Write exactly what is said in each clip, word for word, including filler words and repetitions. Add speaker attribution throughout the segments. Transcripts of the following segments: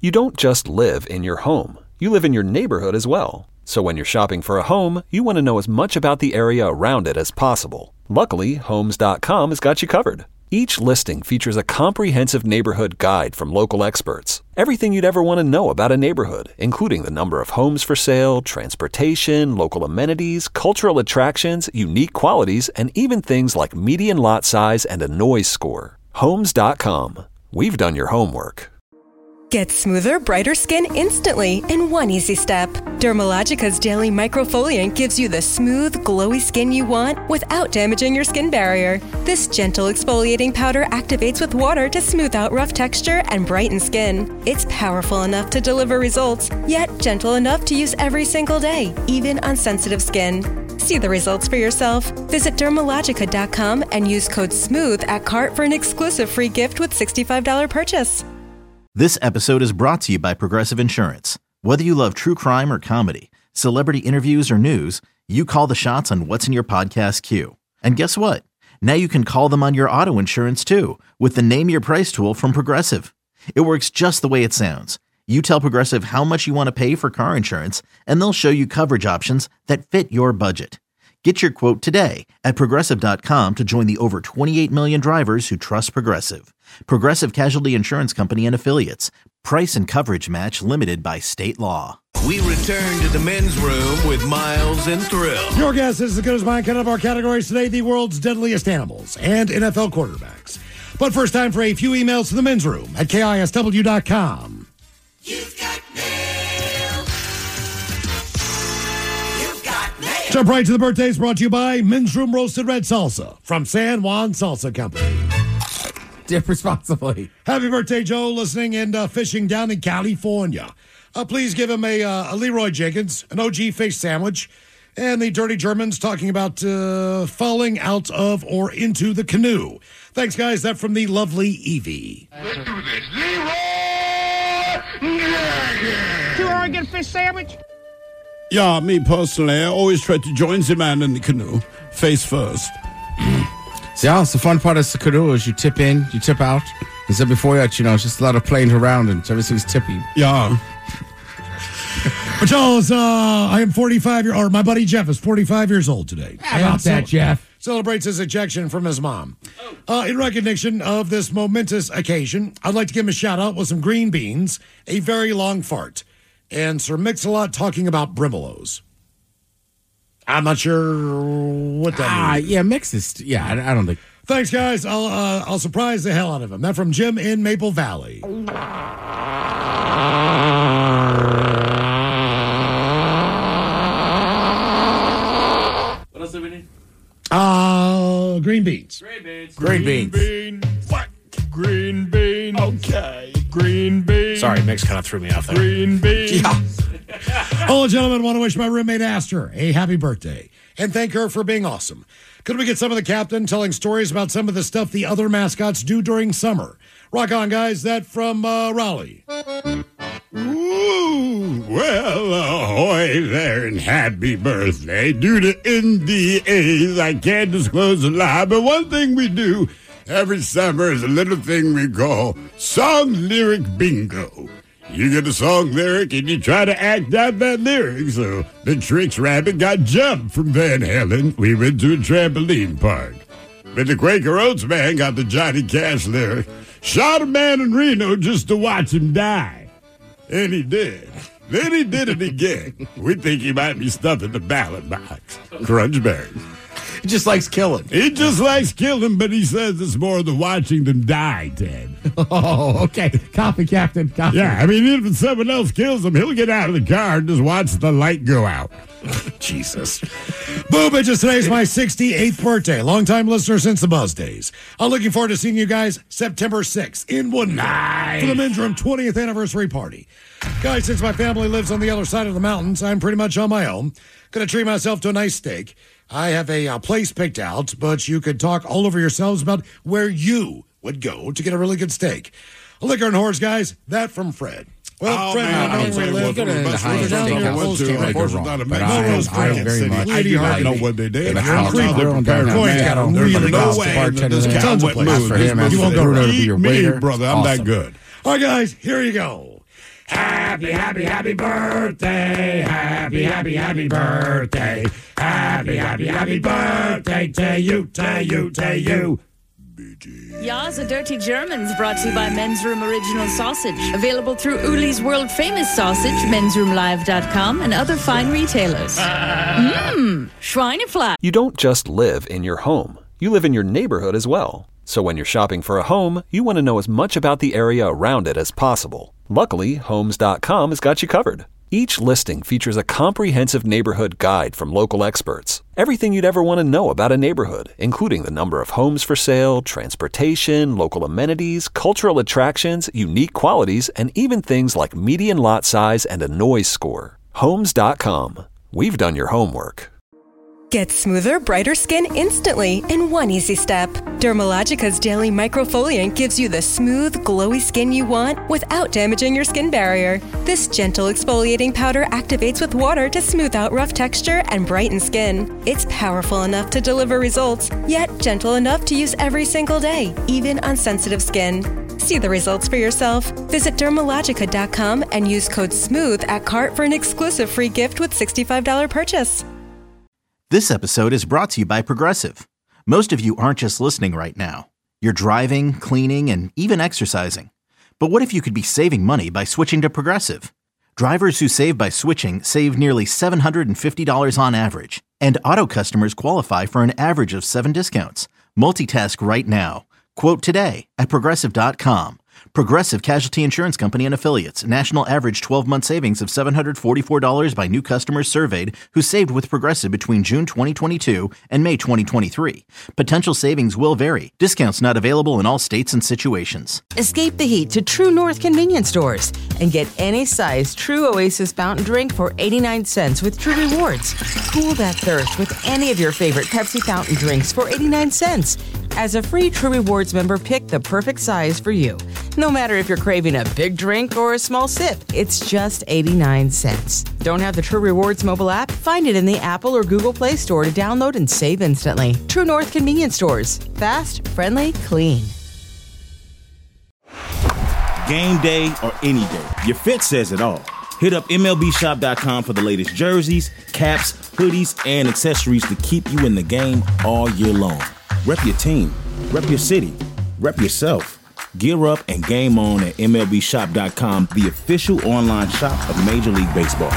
Speaker 1: You don't just live in your home. You live in your neighborhood as well. So when you're shopping for a home, you want to know as much about the area around it as possible. Luckily, Homes dot com has got you covered. Each listing features a comprehensive neighborhood guide from local experts. Everything you'd ever want to know about a neighborhood, including the number of homes for sale, transportation, local amenities, cultural attractions, unique qualities, and even things like median lot size and a noise score. Homes dot com. We've done your homework.
Speaker 2: Get smoother, brighter skin instantly in one easy step. Dermalogica's Daily Microfoliant gives you the smooth, glowy skin you want without damaging your skin barrier. This gentle exfoliating powder activates with water to smooth out rough texture and brighten skin. It's powerful enough to deliver results, yet gentle enough to use every single day, even on sensitive skin. See the results for yourself. Visit Dermalogica dot com and use code SMOOTH at cart for an exclusive free gift with sixty-five dollars purchase.
Speaker 3: This episode is brought to you by Progressive Insurance. Whether you love true crime or comedy, celebrity interviews or news, you call the shots on what's in your podcast queue. And guess what? Now you can call them on your auto insurance too with the Name Your Price tool from Progressive. It works just the way it sounds. You tell Progressive how much you want to pay for car insurance, and they'll show you coverage options that fit your budget. Get your quote today at Progressive dot com to join the over twenty-eight million drivers who trust Progressive. Progressive Casualty Insurance Company and Affiliates. Price and coverage match limited by state law.
Speaker 4: We return to the men's room with Miles and Thrill.
Speaker 5: Your guess is as good as mine. Kind of our categories today, the world's deadliest animals and N F L quarterbacks. But first, time for a few emails to the men's room at K I S W dot com.
Speaker 6: You've got mail. You've got mail.
Speaker 5: Jump right to the birthdays, brought to you by Men's Room Roasted Red Salsa from San Juan Salsa Company.
Speaker 7: Dip responsibly.
Speaker 5: Happy birthday, Joe, listening and uh, fishing down in California. Uh, please give him a, uh, a Leroy Jenkins, an O G fish sandwich, and the Dirty Germans talking about uh, falling out of or into the canoe. Thanks, guys. That from the lovely Evie.
Speaker 6: Let's do this. Leroy Jenkins.
Speaker 8: Two Oregon fish sandwich?
Speaker 9: Yeah, me personally, I always try to join the man in the canoe, face first.
Speaker 7: So, yeah, it's the fun part of the canoe is you tip in, you tip out. And so before that, you know, it's just a lot of planes around and everything's tippy.
Speaker 9: Yeah.
Speaker 5: But Charles, uh, I am forty-five years, or my buddy Jeff is forty-five years old today.
Speaker 7: How about that, Jeff?
Speaker 5: Celebrates his ejection from his mom. Uh, in recognition of this momentous occasion, I'd like to give him a shout out with some green beans, a very long fart, and Sir Mix-a-Lot talking about Brimelos. I'm not sure what that
Speaker 7: Ah,
Speaker 5: means.
Speaker 7: yeah, mix is, yeah, I, I don't think.
Speaker 5: Thanks, guys. I'll uh, I'll surprise the hell out of him. That from Jim in Maple Valley.
Speaker 6: What
Speaker 10: else do we need?
Speaker 5: Uh, green beans.
Speaker 10: Green beans.
Speaker 7: Green beans.
Speaker 9: Green bean. What? Green bean. Okay. Green bean.
Speaker 10: Sorry, Mix kind of threw me off there.
Speaker 9: Green bean.
Speaker 7: Yeah.
Speaker 5: Oh, gentlemen, want to wish my roommate Astor a happy birthday and thank her for being awesome. Could we get some of the captain telling stories about some of the stuff the other mascots do during summer? Rock on, guys. That from uh, Raleigh.
Speaker 9: Ooh, well, ahoy there and happy birthday. Due to N D As, I can't disclose a lot, but one thing we do every summer is a little thing we call song lyric bingo. You get a song lyric and you try to act out that lyric. So the Trix Rabbit got jumped from Van Halen. We went to a trampoline park. But the Quaker Oats man got the Johnny Cash lyric. Shot a man in Reno just to watch him die. And he did. Then he did it again. We think he might be stuffing the ballot box. Crunchberry.
Speaker 7: He just likes killing.
Speaker 9: He just likes killing, but he says it's more the watching them die, Ted.
Speaker 7: Oh, okay. Copy, Captain. Copy.
Speaker 9: Yeah, I mean, even if someone else kills him, he'll get out of the car and just watch the light go out.
Speaker 5: Jesus. Boo bitches, today's my sixty-eighth birthday. Longtime listener since the Buzz days. I'm looking forward to seeing you guys September sixth in Woodville
Speaker 9: Nice.
Speaker 5: for the Men's Room twentieth anniversary party. Guys, since my family lives on the other side of the mountains, I'm pretty much on my own. Gonna treat myself to a nice steak. I have a uh, place picked out, but you could talk all over yourselves about where you would go to get a really good steak. Liquor and whores, guys. That from Fred. Well,
Speaker 9: Oh,
Speaker 5: Fred,
Speaker 9: man,
Speaker 5: I
Speaker 9: I
Speaker 5: don't
Speaker 9: don't
Speaker 5: know where
Speaker 9: say
Speaker 5: they
Speaker 9: it
Speaker 5: live.
Speaker 9: wasn't the best restaurant I ever went to.
Speaker 5: Can't
Speaker 9: Of
Speaker 5: go
Speaker 9: course,
Speaker 5: wrong.
Speaker 9: it's not a
Speaker 7: But
Speaker 9: Mexican
Speaker 7: I,
Speaker 5: Melrose
Speaker 7: I
Speaker 5: Place.
Speaker 7: very much.
Speaker 5: I do not
Speaker 9: know what they did.
Speaker 7: And the
Speaker 9: You're
Speaker 7: house
Speaker 9: not
Speaker 7: girl
Speaker 9: prepared
Speaker 7: down
Speaker 9: for
Speaker 5: Going
Speaker 9: that.
Speaker 5: down
Speaker 9: There's
Speaker 5: really
Speaker 9: no
Speaker 5: nice
Speaker 9: way
Speaker 7: bartender
Speaker 9: this
Speaker 7: there.
Speaker 9: cow
Speaker 5: Tons of
Speaker 9: went
Speaker 5: places
Speaker 9: mood.
Speaker 7: for him.
Speaker 9: This
Speaker 5: You won't
Speaker 9: motherfucker
Speaker 5: go
Speaker 9: eat
Speaker 7: to your
Speaker 9: me,
Speaker 7: waiter.
Speaker 9: brother. I'm
Speaker 7: Awesome.
Speaker 9: that good.
Speaker 5: All right, guys, here you go. Happy, happy, happy birthday. Happy, happy, happy birthday. Happy, happy, happy birthday to you, to you, to you.
Speaker 8: Ya's a Dirty Germans brought to you by Men's Room Original Sausage. Available through Uli's World Famous Sausage, mens room live dot com, and other fine retailers. Mmm, Schweinefleisch.
Speaker 1: You don't just live in your home. You live in your neighborhood as well. So when you're shopping for a home, you want to know as much about the area around it as possible. Luckily, homes dot com has got you covered. Each listing features a comprehensive neighborhood guide from local experts. Everything you'd ever want to know about a neighborhood, including the number of homes for sale, transportation, local amenities, cultural attractions, unique qualities, and even things like median lot size and a noise score. homes dot com. We've done your homework.
Speaker 2: Get smoother, brighter skin instantly in one easy step. Dermalogica's Daily Microfoliant gives you the smooth, glowy skin you want without damaging your skin barrier. This gentle exfoliating powder activates with water to smooth out rough texture and brighten skin. It's powerful enough to deliver results, yet gentle enough to use every single day, even on sensitive skin. See the results for yourself. Visit dermalogica dot com and use code SMOOTH at cart for an exclusive free gift with sixty-five dollars purchase.
Speaker 3: This episode is brought to you by Progressive. Most of you aren't just listening right now. You're driving, cleaning, and even exercising. But what if you could be saving money by switching to Progressive? Drivers who save by switching save nearly seven hundred fifty dollars on average. And auto customers qualify for an average of seven discounts. Multitask right now. Quote today at progressive dot com. Progressive Casualty Insurance Company and Affiliates. National average twelve-month savings of seven hundred forty-four dollars by new customers surveyed who saved with Progressive between June twenty twenty-two and May twenty twenty-three. Potential savings will vary. Discounts not available in all states and situations.
Speaker 11: Escape the heat to True North convenience stores and get any size True Oasis fountain drink for eighty-nine cents with True Rewards. Cool that thirst with any of your favorite Pepsi fountain drinks for eighty-nine cents. As a free True Rewards member, pick the perfect size for you. No matter if you're craving a big drink or a small sip, it's just eighty-nine cents. Don't have the True Rewards mobile app? Find it in the Apple or Google Play Store to download and save instantly. True North convenience stores. Fast, friendly, clean.
Speaker 12: Game day or any day, your fit says it all. Hit up M L B shop dot com for the latest jerseys, caps, hoodies, and accessories to keep you in the game all year long. Rep your team, rep your city, rep yourself. Gear up and game on at M L B shop dot com, the official online shop of Major League Baseball.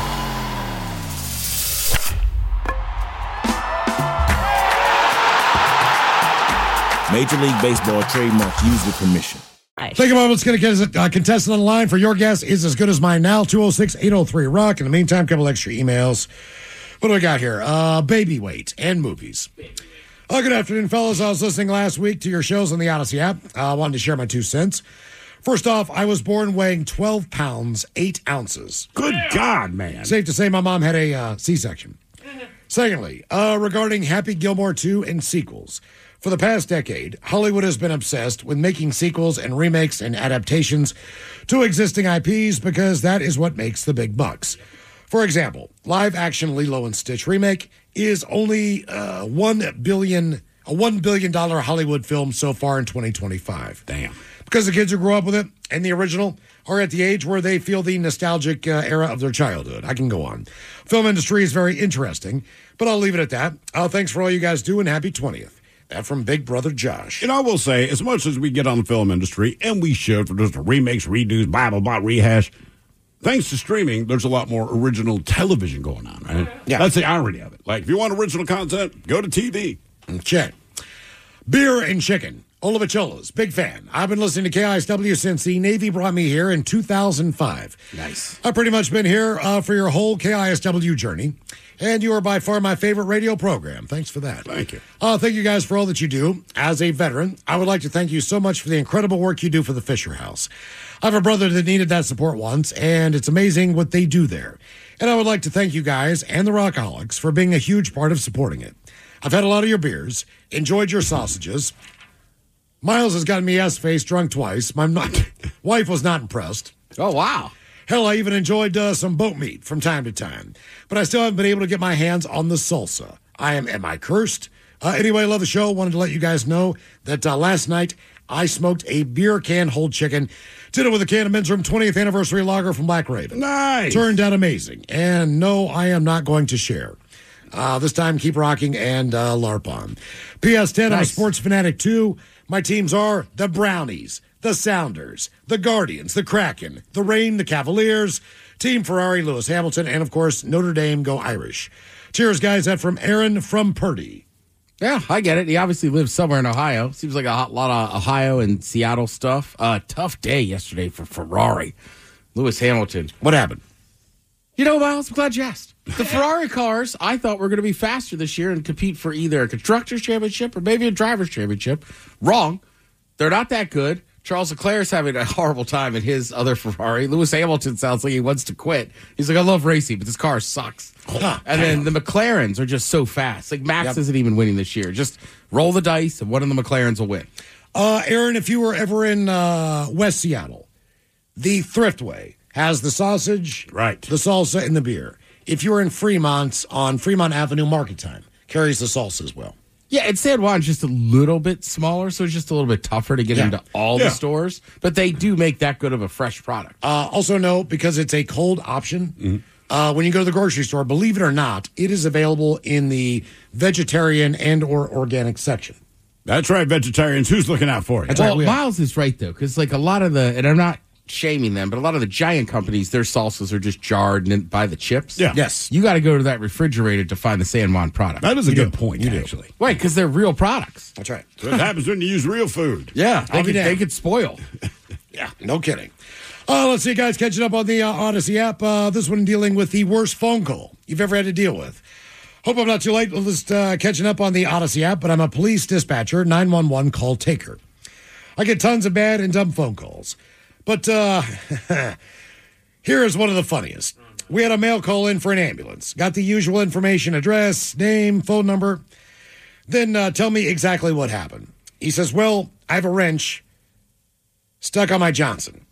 Speaker 12: Major League Baseball trademarks used with permission.
Speaker 5: Take a moment. Let's get a uh, contestant on the line for your guess is as good as mine now. two oh six, eight oh three, rock. In the meantime, a couple extra emails. What do we got here? Uh, baby weight and movies. Oh, good afternoon, fellas. I was listening last week to your shows on the Odyssey app. I uh, wanted to share my two cents. First off, I was born weighing twelve pounds, eight ounces.
Speaker 9: Good God, man.
Speaker 5: Safe to say my mom had a uh, C-section. Secondly, uh, regarding Happy Gilmore two and sequels. For the past decade, Hollywood has been obsessed with making sequels and remakes and adaptations to existing I Ps because that is what makes the big bucks. For example, live-action Lilo and Stitch remake is only uh, one billion a one billion dollar Hollywood film so far in twenty twenty-five.
Speaker 9: Damn.
Speaker 5: Because the kids who grew up with it and the original are at the age where they feel the nostalgic uh, era of their childhood. I can go on. Film industry is very interesting, but I'll leave it at that. Uh, thanks for all you guys do and happy twentieth. That from Big Brother Josh.
Speaker 9: And I will say, as much as we get on the film industry, and we should for just remakes, redos, blah, blah, blah, rehash, thanks to streaming, there's a lot more original television going on, right?
Speaker 5: Yeah.
Speaker 9: That's the irony of it. Like, if you want original content, go to T V.
Speaker 5: Check. Beer and chicken. Olivacholas, big fan. I've been listening to K I S W since the Navy brought me here in two thousand five.
Speaker 9: Nice.
Speaker 5: I've pretty much been here uh, for your whole K I S W journey, and you are by far my favorite radio program. Thanks for that.
Speaker 9: Thank you.
Speaker 5: Uh, thank you guys for all that you do. As a veteran, I would like to thank you so much for the incredible work you do for the Fisher House. I have a brother that needed that support once, and it's amazing what they do there. And I would like to thank you guys and the Rockaholics for being a huge part of supporting it. I've had a lot of your beers, enjoyed your sausages. Miles has gotten me S-faced drunk twice. My not, wife was not impressed.
Speaker 7: Oh, wow.
Speaker 5: Hell, I even enjoyed uh, some boat meat from time to time. But I still haven't been able to get my hands on the salsa. I am, am I cursed? Uh, anyway, I love the show. Wanted to let you guys know that uh, last night I smoked a beer can whole chicken. Did it with a can of Men's Room twentieth anniversary lager from Black Raven.
Speaker 9: Nice.
Speaker 5: Turned out amazing. And no, I am not going to share. Uh, this time, keep rocking and uh, LARP on. P S ten, nice. I'm a sports fanatic too. My teams are the Brownies, the Sounders, the Guardians, the Kraken, the Reign, the Cavaliers, Team Ferrari, Lewis Hamilton, and of course, Notre Dame, go Irish. Cheers, guys. That from Aaron from Purdy.
Speaker 7: Yeah, I get it. He obviously lives somewhere in Ohio. Seems like a hot lot of Ohio and Seattle stuff. Uh, tough day yesterday for Ferrari. Lewis Hamilton.
Speaker 5: What happened?
Speaker 7: You know, Miles, I'm glad you asked. The Ferrari cars, I thought were going to be faster this year and compete for either a constructor's championship or maybe a driver's championship. Wrong. They're not that good. Charles Leclerc's having a horrible time in his other Ferrari. Lewis Hamilton sounds like he wants to quit. He's like, I love racing, but this car sucks. Huh, and then the McLarens are just so fast. Like, Max yep. isn't even winning this year. Just roll the dice, and one of the McLarens will win.
Speaker 5: Uh, Aaron, if you were ever in uh, West Seattle, the Thriftway has the sausage,
Speaker 9: right,
Speaker 5: the salsa, and the beer. If you were in Fremont, on Fremont Avenue, Market Time, carries the salsa as well.
Speaker 7: Yeah, and San Juan's just a little bit smaller, so it's just a little bit tougher to get
Speaker 5: yeah.
Speaker 7: into all
Speaker 5: yeah.
Speaker 7: the stores. But they do make that good of a fresh product.
Speaker 5: Uh, also, know, because it's a cold option,
Speaker 9: mm-hmm.
Speaker 5: uh, when you go to the grocery store, believe it or not, it is available in the vegetarian and or organic section.
Speaker 9: That's right, vegetarians. Who's looking out for you?
Speaker 7: That's well, right, we Miles is right, though, because like a lot of the, and I'm not shaming them, but a lot of the giant companies, their salsas are just jarred and by the chips.
Speaker 9: Yeah.
Speaker 5: Yes.
Speaker 7: You got to go to that refrigerator to find the San Juan product.
Speaker 9: That is a
Speaker 5: you
Speaker 9: good
Speaker 5: do.
Speaker 9: point,
Speaker 5: you
Speaker 9: actually.
Speaker 5: Do.
Speaker 7: Right, because they're real products.
Speaker 5: That's right.
Speaker 9: So what happens when you use real food?
Speaker 7: Yeah, they
Speaker 5: I'll
Speaker 7: could, they could spoil.
Speaker 5: Yeah, no kidding. Uh, let's see, guys, catching up on the uh, Odyssey app. Uh, this one dealing with the worst phone call you've ever had to deal with. Hope I'm not too late. Just uh, catching up on the Odyssey app, but I'm a police dispatcher, nine one one call taker. I get tons of bad and dumb phone calls. But uh, here is one of the funniest. We had a mail call in for an ambulance. Got the usual information, address, name, phone number. Then uh, tell me exactly what happened. He says, well, I have a wrench stuck on my Johnson.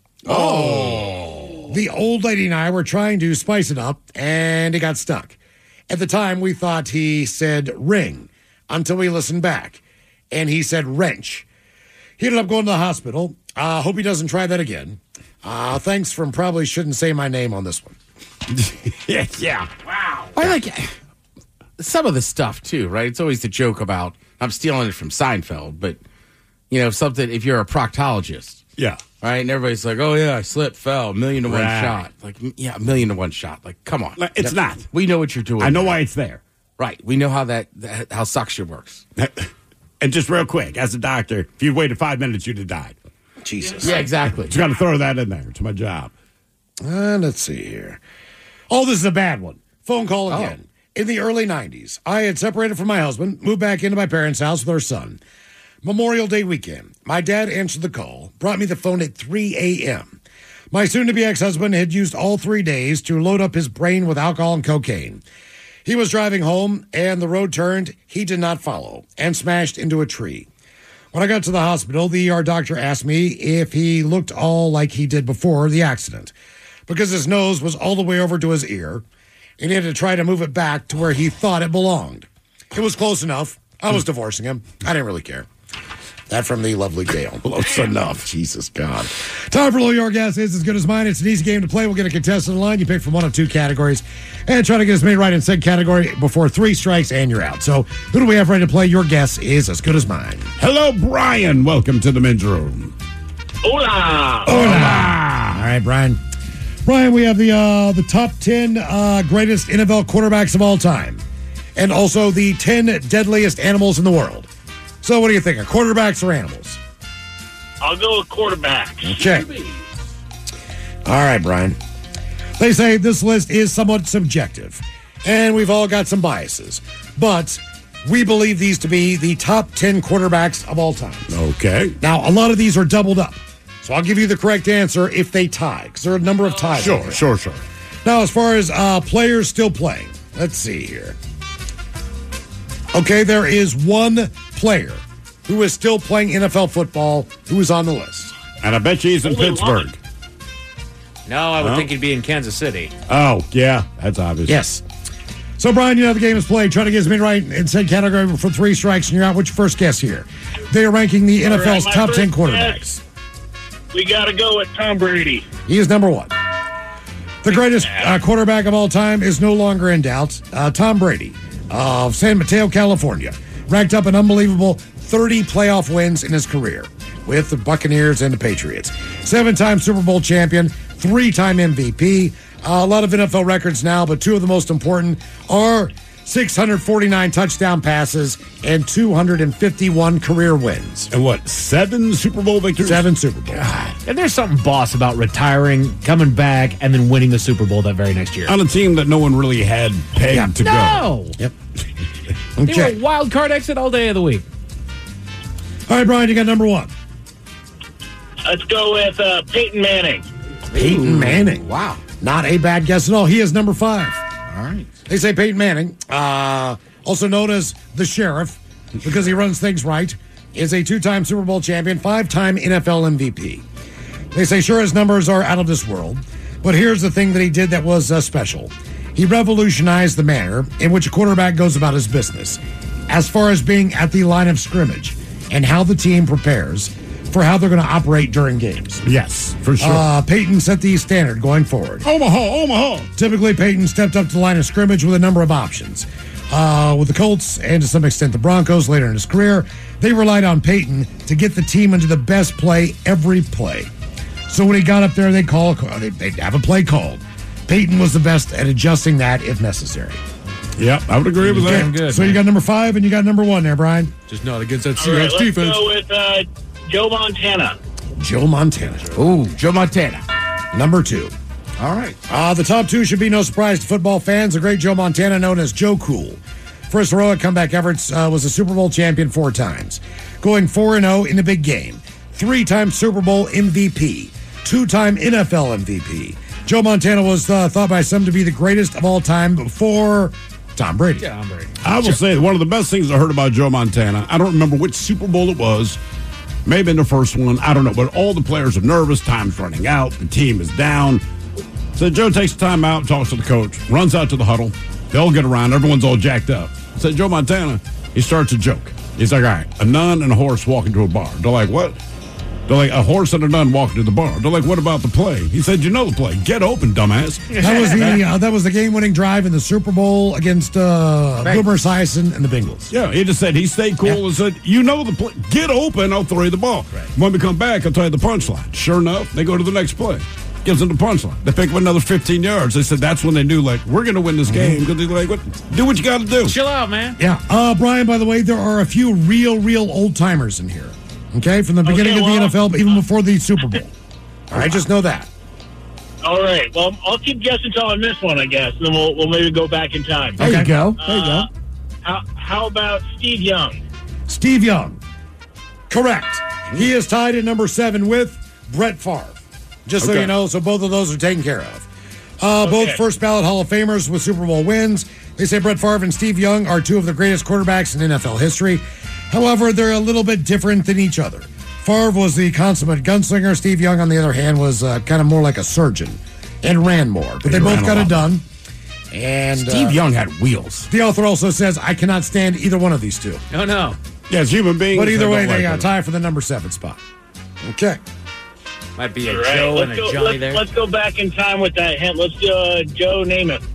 Speaker 5: Oh. The old lady and I were trying to spice it up, and it got stuck. At the time, we thought he said ring until we listened back, and he said wrench. He ended up going to the hospital. I uh, hope he doesn't try that again. Uh, thanks from probably shouldn't say my name on this one.
Speaker 9: yeah, yeah. Wow.
Speaker 7: I like some of the stuff, too, right? It's always the joke about, I'm stealing it from Seinfeld, but, you know, something, if you're a proctologist.
Speaker 9: Yeah.
Speaker 7: Right? And everybody's like, oh, yeah, I slipped, fell, million to one
Speaker 9: right.
Speaker 7: shot. Like, yeah, a million to one shot. Like, come on.
Speaker 9: It's
Speaker 7: yeah,
Speaker 9: not.
Speaker 7: We know what you're doing.
Speaker 9: I know
Speaker 7: there.
Speaker 9: why it's there.
Speaker 7: Right. We know how that, that how suction works.
Speaker 9: And just real quick, as a doctor, if you waited five minutes, you'd have died.
Speaker 5: Jesus.
Speaker 7: Yeah, exactly.
Speaker 9: You got to throw that in there. It's my job.
Speaker 5: Uh, let's see here. Oh, this is a bad one. Phone call again. Oh. In the early nineties, I had separated from my husband, moved back into my parents' house with our son. Memorial Day weekend. My dad answered the call, brought me the phone at three a.m. My soon-to-be ex-husband had used all three days to load up his brain with alcohol and cocaine. He was driving home, and the road turned. He did not follow and smashed into a tree. When I got to the hospital, the E R doctor asked me if he looked all like he did before the accident, because his nose was all the way over to his ear, and he had to try to move it back to where he thought it belonged. It was close enough. I was divorcing him. I didn't really care. That from the lovely Gail. Close enough. Jesus God. Time for Little Your Guess is as good as mine. It's an easy game to play. We'll get a contestant in line. You pick from one of two categories and try to get as many right in said category before three strikes and you're out. So who do we have ready to play? Your guess is as good as mine.
Speaker 9: Hello, Brian. Welcome to the men's room.
Speaker 13: Hola.
Speaker 5: Hola. All right, Brian. Brian, we have the uh, the top ten uh, greatest N F L quarterbacks of all time, and also the ten deadliest animals in the world. So what do you think, are quarterbacks or animals?
Speaker 13: I'll go with quarterbacks.
Speaker 5: Okay. All right, Brian. They say this list is somewhat subjective, and we've all got some biases, but we believe these to be the top ten quarterbacks of all time.
Speaker 9: Okay.
Speaker 5: Now, a lot of these are doubled up, so I'll give you the correct answer if they tie, because there are a number of ties.
Speaker 9: Sure, sure, sure.
Speaker 5: Now, as far as uh, players still playing, let's see here. Okay, there is one player who is still playing N F L football who is on the list.
Speaker 9: And I bet you he's in
Speaker 13: Only
Speaker 9: Pittsburgh.
Speaker 13: one. No, I would
Speaker 9: No?
Speaker 13: think he'd be in Kansas City.
Speaker 9: Oh, yeah. That's obvious.
Speaker 5: Yes. So, Brian, you know the game is played. Try to get as many right in said category for three strikes, and you're out. What's your first guess here? They are ranking the N F L's
Speaker 13: All right, my
Speaker 5: top ten
Speaker 13: first
Speaker 5: quarterbacks.
Speaker 13: guess, we got to go with Tom Brady.
Speaker 5: He is number one. The greatest uh, quarterback of all time is no longer in doubt. Uh, Tom Brady of San Mateo, California, racked up an unbelievable thirty playoff wins in his career with the Buccaneers and the Patriots. Seven-time Super Bowl champion, three-time M V P. Uh, a lot of N F L records now, but two of the most important are six hundred forty-nine touchdown passes and two hundred fifty-one career wins.
Speaker 9: And what, seven Super Bowl victories?
Speaker 5: Seven Super Bowls.
Speaker 14: And there's something boss about retiring, coming back, and then winning the Super Bowl that very next year.
Speaker 9: On a team that no one really had pegged
Speaker 5: Yeah.
Speaker 9: to
Speaker 14: No!
Speaker 5: Yep.
Speaker 14: They
Speaker 5: Okay.
Speaker 14: were a wild card exit all day of the week.
Speaker 5: All right, Brian, you got number one.
Speaker 13: Let's go with uh, Peyton Manning.
Speaker 5: Peyton Manning.
Speaker 14: Wow.
Speaker 5: Not a bad guess at all. He is number five.
Speaker 14: All right.
Speaker 5: They say Peyton Manning, uh, also known as the Sheriff, because he runs things right, is a two-time Super Bowl champion, five-time N F L M V P. They say sure his numbers are out of this world, but here's the thing that he did that was uh, special. He revolutionized the manner in which a quarterback goes about his business, as far as being at the line of scrimmage and how the team prepares for how they're going to operate during games.
Speaker 9: Yes, for sure.
Speaker 5: Uh, Peyton set the standard going forward.
Speaker 9: Omaha, Omaha.
Speaker 5: Typically, Peyton stepped up to the line of scrimmage with a number of options. Uh, with the Colts and to some extent the Broncos later in his career, they relied on Peyton to get the team into the best play every play. So when he got up there, they'd call, they'd they'd have a play called. Peyton was the best at adjusting that if necessary.
Speaker 9: Yep, I would agree with that.
Speaker 14: Damn good,
Speaker 5: so you
Speaker 14: man.
Speaker 5: got number five and you got number one there, Brian.
Speaker 14: Just not against that
Speaker 13: All right,
Speaker 14: Seahawks
Speaker 13: let's
Speaker 14: defense.
Speaker 13: go with uh, Joe Montana.
Speaker 5: Joe Montana.
Speaker 7: Ooh, Joe Montana.
Speaker 5: Number two.
Speaker 7: All right.
Speaker 5: Uh, the top two should be no surprise to football fans. The great Joe Montana, known as Joe Cool. For his heroic comeback efforts, uh, was a Super Bowl champion four times. Going four and oh in the big game. Three-time Super Bowl M V P. Two-time N F L M V P. Joe Montana was uh, thought by some to be the greatest of all time before Tom Brady.
Speaker 14: Yeah, I'm ready.
Speaker 9: I will say one of the best things I heard about Joe Montana, I don't remember which Super Bowl it was, maybe in the first one, I don't know, but all the players are nervous, time's running out, the team is down. So Joe takes time out, talks to the coach, runs out to the huddle. They all get around, everyone's all jacked up. So Joe Montana, he starts a joke. He's like, all right, a nun and a horse walking to a bar. They're like, what? They're like, a horse and a nun walking to the bar. They're like, what about the play? He said, you know the play. Get open, dumbass.
Speaker 5: That was the uh, that was the game-winning drive in the Super Bowl against uh, Boomer Esiason and the Bengals.
Speaker 9: Yeah, he just said he stayed cool
Speaker 5: Yeah.
Speaker 9: and said, you know the play. Get open, I'll throw you the ball.
Speaker 14: Right.
Speaker 9: When we come back, I'll tell you the punchline. Sure enough, they go to the next play. Gives them the punchline. They pick up another fifteen yards. They said that's when they knew, like, we're going to win this game. Because they're like, what? Do what you got to do.
Speaker 14: Chill out, man.
Speaker 5: Yeah. Uh, Brian, by the way, there are a few real, real old-timers in here. Okay? From the beginning
Speaker 13: Okay,
Speaker 5: of the
Speaker 13: well-
Speaker 5: N F L, but even before the Super Bowl. All right, just know that.
Speaker 13: All right. Well, I'll keep guessing until I miss one, I guess. And then we'll, we'll maybe go back in time.
Speaker 7: There you go. There you go.
Speaker 13: Uh, how, how about Steve Young?
Speaker 5: Steve Young. Correct. He is tied at number seven with Brett Favre. Just so
Speaker 9: Okay.
Speaker 5: you know, so both of those are taken care of. Uh, Both
Speaker 13: Okay.
Speaker 5: first ballot Hall of Famers with Super Bowl wins. They say Brett Favre and Steve Young are two of the greatest quarterbacks in N F L history. However, they're a little bit different than each other. Favre was the consummate gunslinger. Steve Young, on the other hand, was uh, kind of more like a surgeon and ran more. But they
Speaker 9: He
Speaker 5: both
Speaker 9: ran a
Speaker 5: got it
Speaker 9: lot.
Speaker 5: done. And
Speaker 7: Steve
Speaker 5: uh,
Speaker 7: Young had wheels.
Speaker 5: the author also says, I cannot stand either one of these two.
Speaker 14: Oh, no.
Speaker 9: Yes, human beings.
Speaker 5: But either
Speaker 9: I
Speaker 5: way,
Speaker 9: don't
Speaker 5: they
Speaker 9: like
Speaker 5: uh,
Speaker 9: them.
Speaker 5: tie for the number seven spot. Okay.
Speaker 14: Might be a
Speaker 13: All right.
Speaker 14: Joe
Speaker 13: let's
Speaker 14: and a
Speaker 13: go,
Speaker 14: Johnny
Speaker 13: let's,
Speaker 14: there.
Speaker 13: let's go back in time with that hint. Let's do uh, Joe Namath.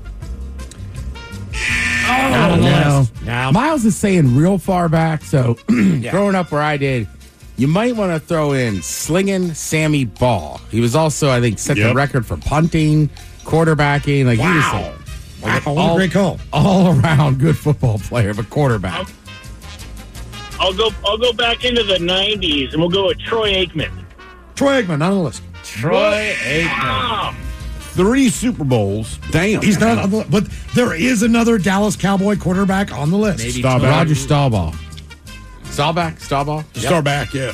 Speaker 7: Not on the
Speaker 5: no.
Speaker 7: list.
Speaker 5: No.
Speaker 7: Miles is saying real far back, so growing up where I did, you might want to throw in slinging Sammy Ball. He was also, I think, set the
Speaker 9: Yep.
Speaker 7: record for punting, quarterbacking. Like he was
Speaker 5: Wow.
Speaker 7: a,
Speaker 5: Wow, what a
Speaker 7: all,
Speaker 5: great call.
Speaker 7: all around good football player, but quarterback.
Speaker 13: I'll go. I'll go back into the nineties, and we'll go with Troy Aikman.
Speaker 5: Troy Aikman, not on the list.
Speaker 14: Troy Aikman.
Speaker 13: Ah,
Speaker 9: Three Super Bowls. Damn.
Speaker 5: He's not on the but there is another Dallas Cowboy quarterback on the list.
Speaker 14: Maybe
Speaker 9: Stop
Speaker 14: Tony-
Speaker 9: it.
Speaker 7: Roger Staubach. Staubach? Staubach?
Speaker 9: Start back, yeah.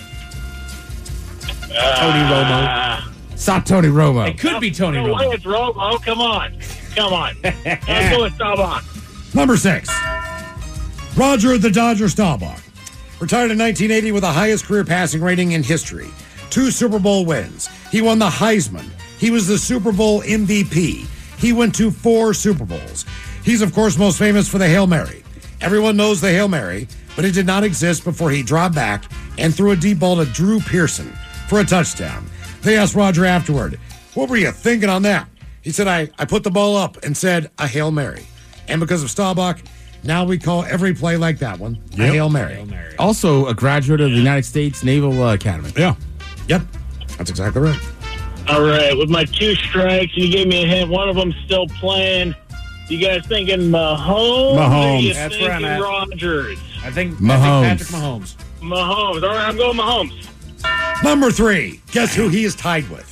Speaker 14: Tony Romo.
Speaker 13: ah.
Speaker 7: It's not Tony Romo.
Speaker 14: It could be Tony
Speaker 13: No way,
Speaker 14: Romo.
Speaker 13: it's Romo. Oh, come on, come on. Let's go with Staubach.
Speaker 5: Number six. Roger the Dodger Staubach. Retired in nineteen eighty with the highest career passing rating in history. Two Super Bowl wins. He won the Heisman. He was the Super Bowl M V P. He went to four Super Bowls. He's, of course, most famous for the Hail Mary. Everyone knows the Hail Mary, but it did not exist before he dropped back and threw a deep ball to Drew Pearson for a touchdown. They asked Roger afterward, what were you thinking on that? He said, I, I put the ball up and said a Hail Mary. And because of Staubach, now we call every play like that one a
Speaker 7: Yep.
Speaker 5: Hail Mary.
Speaker 7: Hail Mary. Also a graduate of the United States Naval uh, Academy.
Speaker 5: Yeah. Yep. That's exactly right.
Speaker 13: All right, with my two strikes, you gave me a hint. One of them's still playing. You guys thinking Mahomes?
Speaker 14: Mahomes.
Speaker 13: Or you
Speaker 14: That's
Speaker 13: thinking
Speaker 14: where I'm at.
Speaker 13: Rodgers?
Speaker 14: I think,
Speaker 5: Mahomes.
Speaker 14: I think Patrick Mahomes.
Speaker 13: Mahomes. All right, I'm going Mahomes.
Speaker 5: Number three. Guess who he is tied with?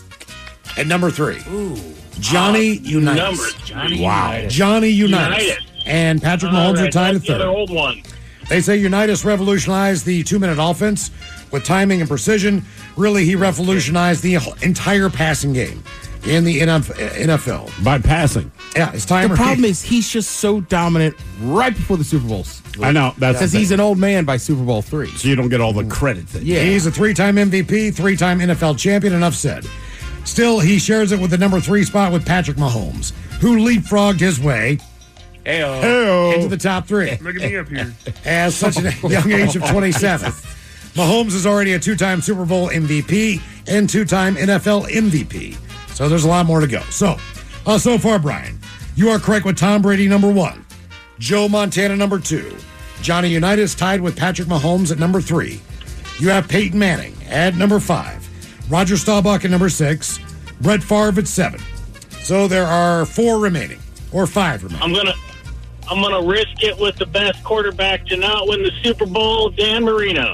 Speaker 5: At number three.
Speaker 13: Ooh.
Speaker 5: Johnny
Speaker 13: Uh,
Speaker 5: Unitas.
Speaker 13: number three.
Speaker 5: Wow.
Speaker 13: Unitas.
Speaker 5: Johnny Unitas.
Speaker 13: Unitas.
Speaker 5: And Patrick
Speaker 13: All
Speaker 5: Mahomes are
Speaker 13: right,
Speaker 5: tied at
Speaker 13: that's the
Speaker 5: third.
Speaker 13: other old one.
Speaker 5: They say Unitas revolutionized the two-minute offense with timing and precision. Really, he revolutionized the entire passing game in the N F L.
Speaker 9: By passing.
Speaker 5: Yeah, his timer.
Speaker 7: The problem is he's just so dominant right before the Super Bowls.
Speaker 9: I know. That's
Speaker 7: Because
Speaker 9: the
Speaker 7: he's
Speaker 9: thing.
Speaker 7: an old man by Super Bowl three.
Speaker 9: So you don't get all the credit. That
Speaker 7: Yeah.
Speaker 5: He's a three-time M V P, three-time N F L champion, enough said. Still, he shares it with the number three spot with Patrick Mahomes, who leapfrogged his way
Speaker 10: Heyo.
Speaker 9: Hey-o.
Speaker 5: into the top three.
Speaker 10: Look at me up here.
Speaker 5: At such a young age of twenty-seven. Mahomes is already a two-time Super Bowl M V P and two-time N F L M V P. So there's a lot more to go. So, uh, so far, Brian, you are correct with Tom Brady, number one. Joe Montana, number two. Johnny Unitas tied with Patrick Mahomes at number three. You have Peyton Manning at number five. Roger Staubach at number six. Brett Favre at seven. So there are four remaining, or five remaining.
Speaker 13: I'm gonna, I'm gonna risk it with the best quarterback to not win the Super Bowl, Dan Marino.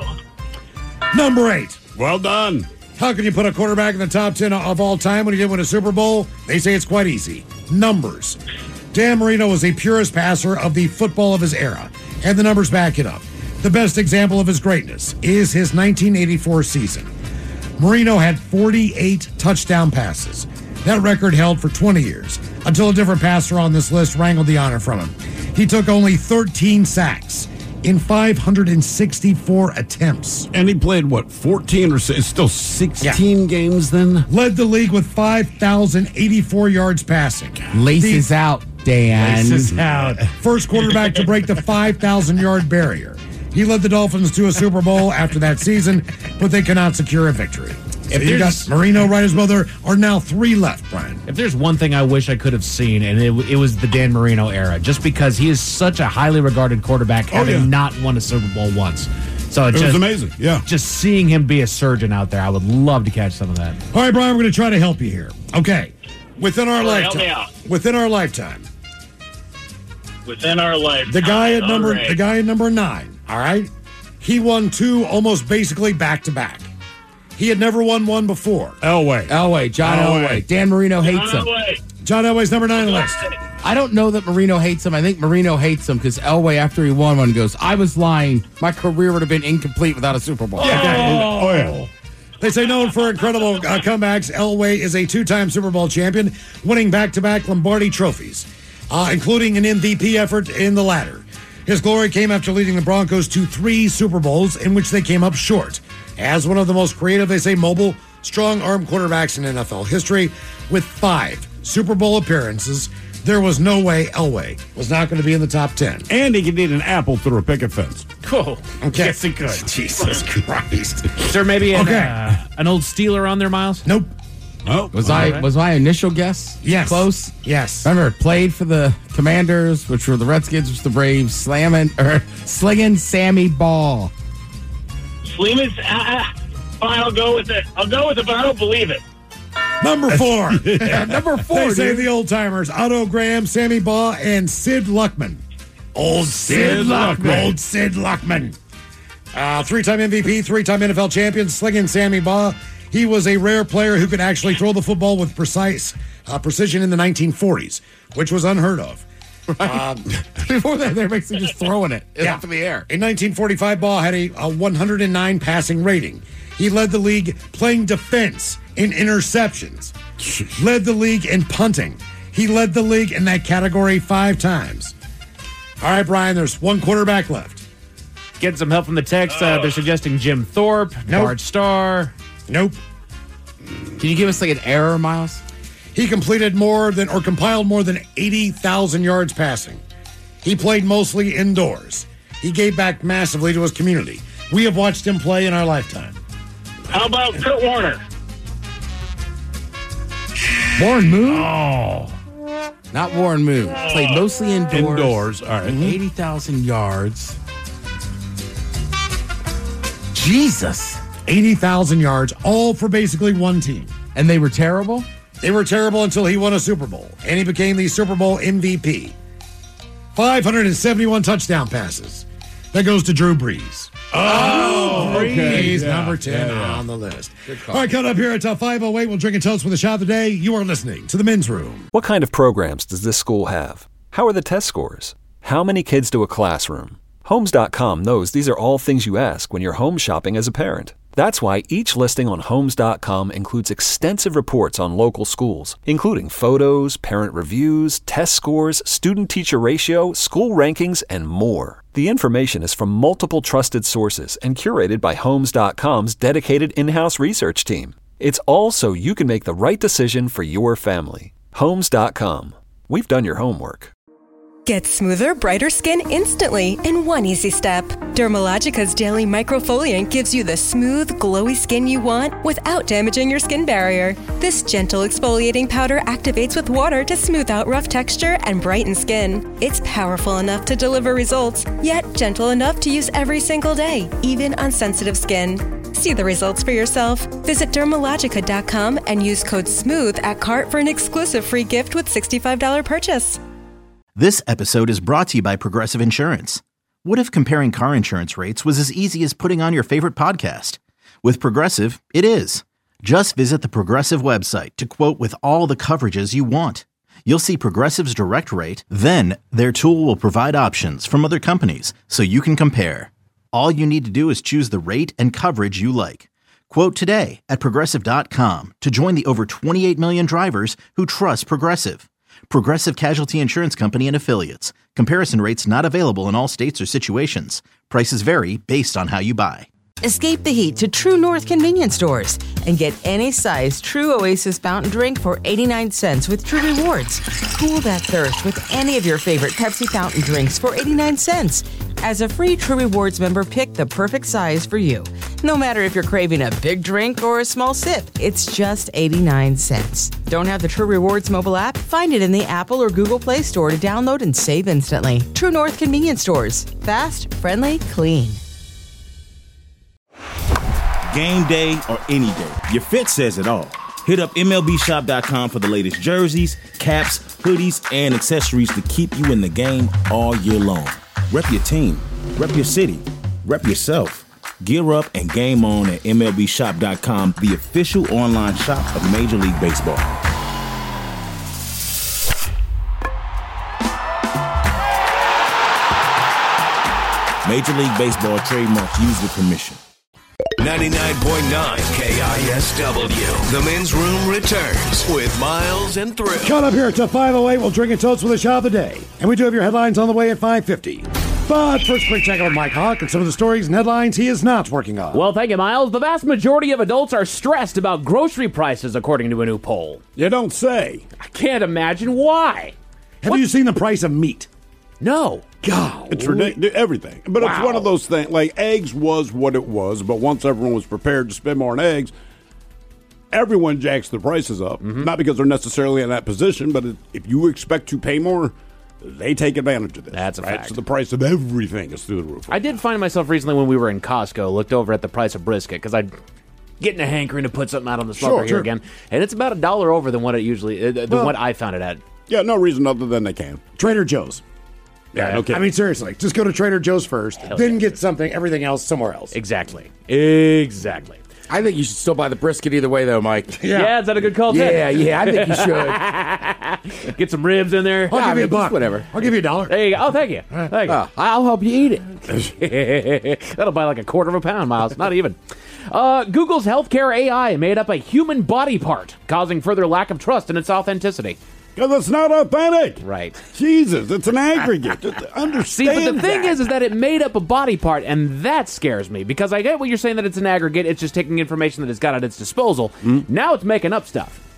Speaker 5: Number eight.
Speaker 9: Well done.
Speaker 5: How can you put a quarterback in the top ten of all time when he didn't win a Super Bowl? They say it's quite easy. Numbers. Dan Marino was a purest passer of the football of his era, and the numbers back it up. The best example of his greatness is his nineteen eighty-four season. Marino had forty-eight touchdown passes. That record held for twenty years, until a different passer on this list wrangled the honor from him. He took only thirteen sacks in five hundred sixty-four attempts.
Speaker 9: And he played, what, fourteen or so? It's still sixteen games then?
Speaker 5: Led the league with five thousand eighty-four yards passing.
Speaker 7: Laces
Speaker 5: The
Speaker 7: out, Dan.
Speaker 14: Laces out.
Speaker 5: First quarterback to break the five thousand yard barrier. He led the Dolphins to a Super Bowl after that season, but they cannot secure a victory.
Speaker 14: If
Speaker 5: you got
Speaker 14: there's-
Speaker 5: Marino right as well. There are now three left, Brian.
Speaker 14: If there's one thing I wish I could have seen, and it, it was the Dan Marino era, just because he is such a highly regarded quarterback,
Speaker 9: Oh,
Speaker 14: having
Speaker 9: yeah.
Speaker 14: not won a Super Bowl once. So
Speaker 9: It
Speaker 14: just,
Speaker 9: was amazing, yeah.
Speaker 14: Just seeing him be a surgeon out there, I would love to catch some of that.
Speaker 5: All right, Brian, we're going to try to help you here. Okay. Within our
Speaker 13: All right, help
Speaker 5: lifetime.
Speaker 13: me out.
Speaker 5: Within our lifetime.
Speaker 13: Within our life.
Speaker 5: The guy at number
Speaker 13: All right.
Speaker 5: the guy at number nine, all right? He won two almost basically back to back. He had never won one before.
Speaker 9: Elway.
Speaker 7: Elway, John
Speaker 9: Elway.
Speaker 7: Elway. Dan Marino hates
Speaker 13: John
Speaker 7: him.
Speaker 13: Elway.
Speaker 5: John Elway's number nine on the list.
Speaker 7: I don't know that Marino hates him. I think Marino hates him because Elway, after he won one, goes, I was lying. My career would have been incomplete without a Super Bowl.
Speaker 9: Oh, yeah.
Speaker 5: They say known for incredible uh, comebacks, Elway is a two-time Super Bowl champion, winning back-to-back Lombardi trophies, uh, including an M V P effort in the latter. His glory came after leading the Broncos to three Super Bowls in which they came up short. As one of the most creative, they say mobile, strong-arm quarterbacks in N F L history, with five Super Bowl appearances, there was no way Elway was not going to be in the top ten.
Speaker 9: And he could eat an apple through a picket fence.
Speaker 10: Cool.
Speaker 5: Okay.
Speaker 10: Yes, he could.
Speaker 5: Jesus Christ.
Speaker 14: Is there maybe an,
Speaker 5: Okay.
Speaker 14: uh, an old Steeler on there, Miles?
Speaker 5: Nope.
Speaker 9: Oh,
Speaker 7: Was I was my initial guess
Speaker 5: Yes.
Speaker 7: close?
Speaker 5: Yes.
Speaker 7: Remember, played for the Commanders, which were the Redskins, which were the Braves, slamming or slinging Sammy Ball.
Speaker 13: Sleeman's. Ah, ah. Fine, I'll go with it. I'll go with it, but I don't believe it.
Speaker 5: Number four.
Speaker 7: Number four,
Speaker 5: They say
Speaker 7: dude.
Speaker 5: the old timers: Otto Graham, Sammy Baugh, and Sid Luckman. Old Sid,
Speaker 9: Sid
Speaker 5: Luckman.
Speaker 9: Luckman.
Speaker 5: Old Sid Luckman. Uh, three-time M V P, three-time N F L champion, slinging Sammy Baugh. He was a rare player who could actually throw the football with precise uh, precision in the nineteen forties, which was unheard of. Um,
Speaker 7: Before that, they're basically just throwing it
Speaker 5: Yeah.
Speaker 7: up in the air.
Speaker 5: In nineteen forty-five, Baugh had a, a one hundred nine passing rating. He led the league playing defense in interceptions. Led the league in punting. He led the league in that category five times. All right, Brian, there's one quarterback left.
Speaker 14: Getting some help from the text. Uh, they're suggesting Jim Thorpe,
Speaker 5: Nope.
Speaker 14: Bart Starr.
Speaker 5: Nope.
Speaker 7: Can you give us like an error, Miles?
Speaker 5: He completed more than, or compiled more than eighty thousand yards passing. He played mostly indoors. He gave back massively to his community. We have watched him play in our lifetime.
Speaker 13: How about Kurt Warner?
Speaker 5: Warren Moon?
Speaker 7: Oh. Not Warren Moon. Played mostly indoors.
Speaker 9: Indoors, all right.
Speaker 7: eighty thousand yards. Jesus.
Speaker 5: eighty thousand yards, all for basically one team.
Speaker 7: And they were terrible?
Speaker 5: They were terrible until he won a Super Bowl, and he became the Super Bowl M V P. five hundred seventy-one touchdown passes. That goes to Drew Brees.
Speaker 9: Oh, okay.
Speaker 5: He's
Speaker 9: Yeah,
Speaker 5: number ten
Speaker 9: yeah, yeah.
Speaker 5: on the list. All right, coming up here at uh, five oh eight, we'll drink and toast with a shot of the day. You are listening to The Men's Room.
Speaker 1: What kind of programs does this school have? How are the test scores? How many kids do a classroom? Homes dot com knows these are all things you ask when you're home shopping as a parent. That's why each listing on Homes dot com includes extensive reports on local schools, including photos, parent reviews, test scores, student-teacher ratio, school rankings, and more. The information is from multiple trusted sources and curated by Homes dot com's dedicated in-house research team. It's all so you can make the right decision for your family. Homes dot com. We've done your homework.
Speaker 2: Get smoother, brighter skin instantly in one easy step. Dermalogica's Daily Microfoliant gives you the smooth, glowy skin you want without damaging your skin barrier. This gentle exfoliating powder activates with water to smooth out rough texture and brighten skin. It's powerful enough to deliver results, yet gentle enough to use every single day, even on sensitive skin. See the results for yourself. Visit Dermalogica dot com and use code SMOOTH at cart for an exclusive free gift with sixty-five dollars purchase.
Speaker 3: This episode is brought to you by Progressive Insurance. What if comparing car insurance rates was as easy as putting on your favorite podcast? With Progressive, it is. Just visit the Progressive website to quote with all the coverages you want. You'll see Progressive's direct rate, then their tool will provide options from other companies so you can compare. All you need to do is choose the rate and coverage you like. Quote today at Progressive dot com to join the over twenty-eight million drivers who trust Progressive. Progressive Casualty Insurance Company and Affiliates. Comparison rates not available in all states or situations. Prices vary based on how you buy.
Speaker 11: Escape the heat to True North convenience stores and get any size True Oasis fountain drink for eighty-nine cents with True Rewards. Cool that thirst with any of your favorite Pepsi fountain drinks for eighty-nine cents. As a free True Rewards member, pick the perfect size for you. No matter if you're craving a big drink or a small sip, it's just eighty-nine cents. Don't have the True Rewards mobile app? Find it in the Apple or Google Play Store to download and save instantly. True North convenience stores. Fast, friendly, clean.
Speaker 12: Game day or any day, your fit says it all. Hit up M L B shop dot com for the latest jerseys, caps, hoodies, and accessories to keep you in the game all year long. Rep your team, rep your city, rep yourself. Gear up and game on at M L B shop dot com, the official online shop of Major League Baseball. Major League Baseball trademarks used with permission.
Speaker 4: ninety-nine point nine K I S W. The Men's Room returns with Miles and Thrill.
Speaker 5: Coming up here at five oh eight, we'll drink and toast with a shot of the day. And we do have your headlines on the way at five fifty. But first, quick check out with Mike Hawk and some of the stories and headlines he is not working on.
Speaker 15: Well, thank you, Miles. The vast majority of adults are stressed about grocery prices, according to a new poll.
Speaker 9: You don't say.
Speaker 15: I can't imagine why.
Speaker 5: Have
Speaker 15: What?
Speaker 5: you seen the price of meat?
Speaker 15: No.
Speaker 5: God.
Speaker 9: It's ridiculous. Everything. But
Speaker 15: Wow.
Speaker 9: it's one of those things, like eggs was what it was, but once everyone was prepared to spend more on eggs, everyone jacks the prices up.
Speaker 15: Mm-hmm.
Speaker 9: Not because they're necessarily in that position, but if you expect to pay more, they take advantage of this.
Speaker 15: That's a
Speaker 9: right?
Speaker 15: fact.
Speaker 9: So the price of everything is through the roof.
Speaker 15: I did find myself recently when we were in Costco, looked over at the price of brisket, because I'd getting a hankering to put something out on the smoker
Speaker 9: Sure,
Speaker 15: here
Speaker 9: sure.
Speaker 15: again, and it's about a dollar over than what it usually, uh, than
Speaker 9: Well,
Speaker 15: what I found it at.
Speaker 9: Yeah, no reason other than they can.
Speaker 5: Trader Joe's.
Speaker 9: Yeah, okay.
Speaker 5: I mean, seriously, just go to Trader Joe's first,
Speaker 15: Hell
Speaker 5: then
Speaker 15: yeah.
Speaker 5: get something, everything else somewhere else.
Speaker 15: Exactly. Exactly.
Speaker 7: I think you should still buy the brisket either way, though, Mike.
Speaker 15: Yeah, is that a good call, Ted?
Speaker 7: Yeah, yeah, I think you should.
Speaker 15: Get some ribs in there.
Speaker 5: I'll
Speaker 7: Yeah,
Speaker 5: give
Speaker 7: I
Speaker 5: you a
Speaker 7: mean,
Speaker 5: buck.
Speaker 7: just whatever.
Speaker 5: I'll give you a dollar.
Speaker 15: There you go. Oh, thank you. Thank you.
Speaker 7: Uh, I'll help you eat it.
Speaker 15: That'll buy like a quarter of a pound, Miles. Not even. Uh, Google's healthcare A I made up a human body part, causing further lack of trust in its authenticity.
Speaker 9: Because it's not authentic.
Speaker 15: Right.
Speaker 9: Jesus, it's an aggregate. Just understand
Speaker 15: See, but the thing
Speaker 9: that.
Speaker 15: is, is that it made up a body part, and that scares me, because I get what you're saying that it's an aggregate, it's just taking information that it's got at its disposal.
Speaker 9: Mm.
Speaker 15: Now it's making up stuff.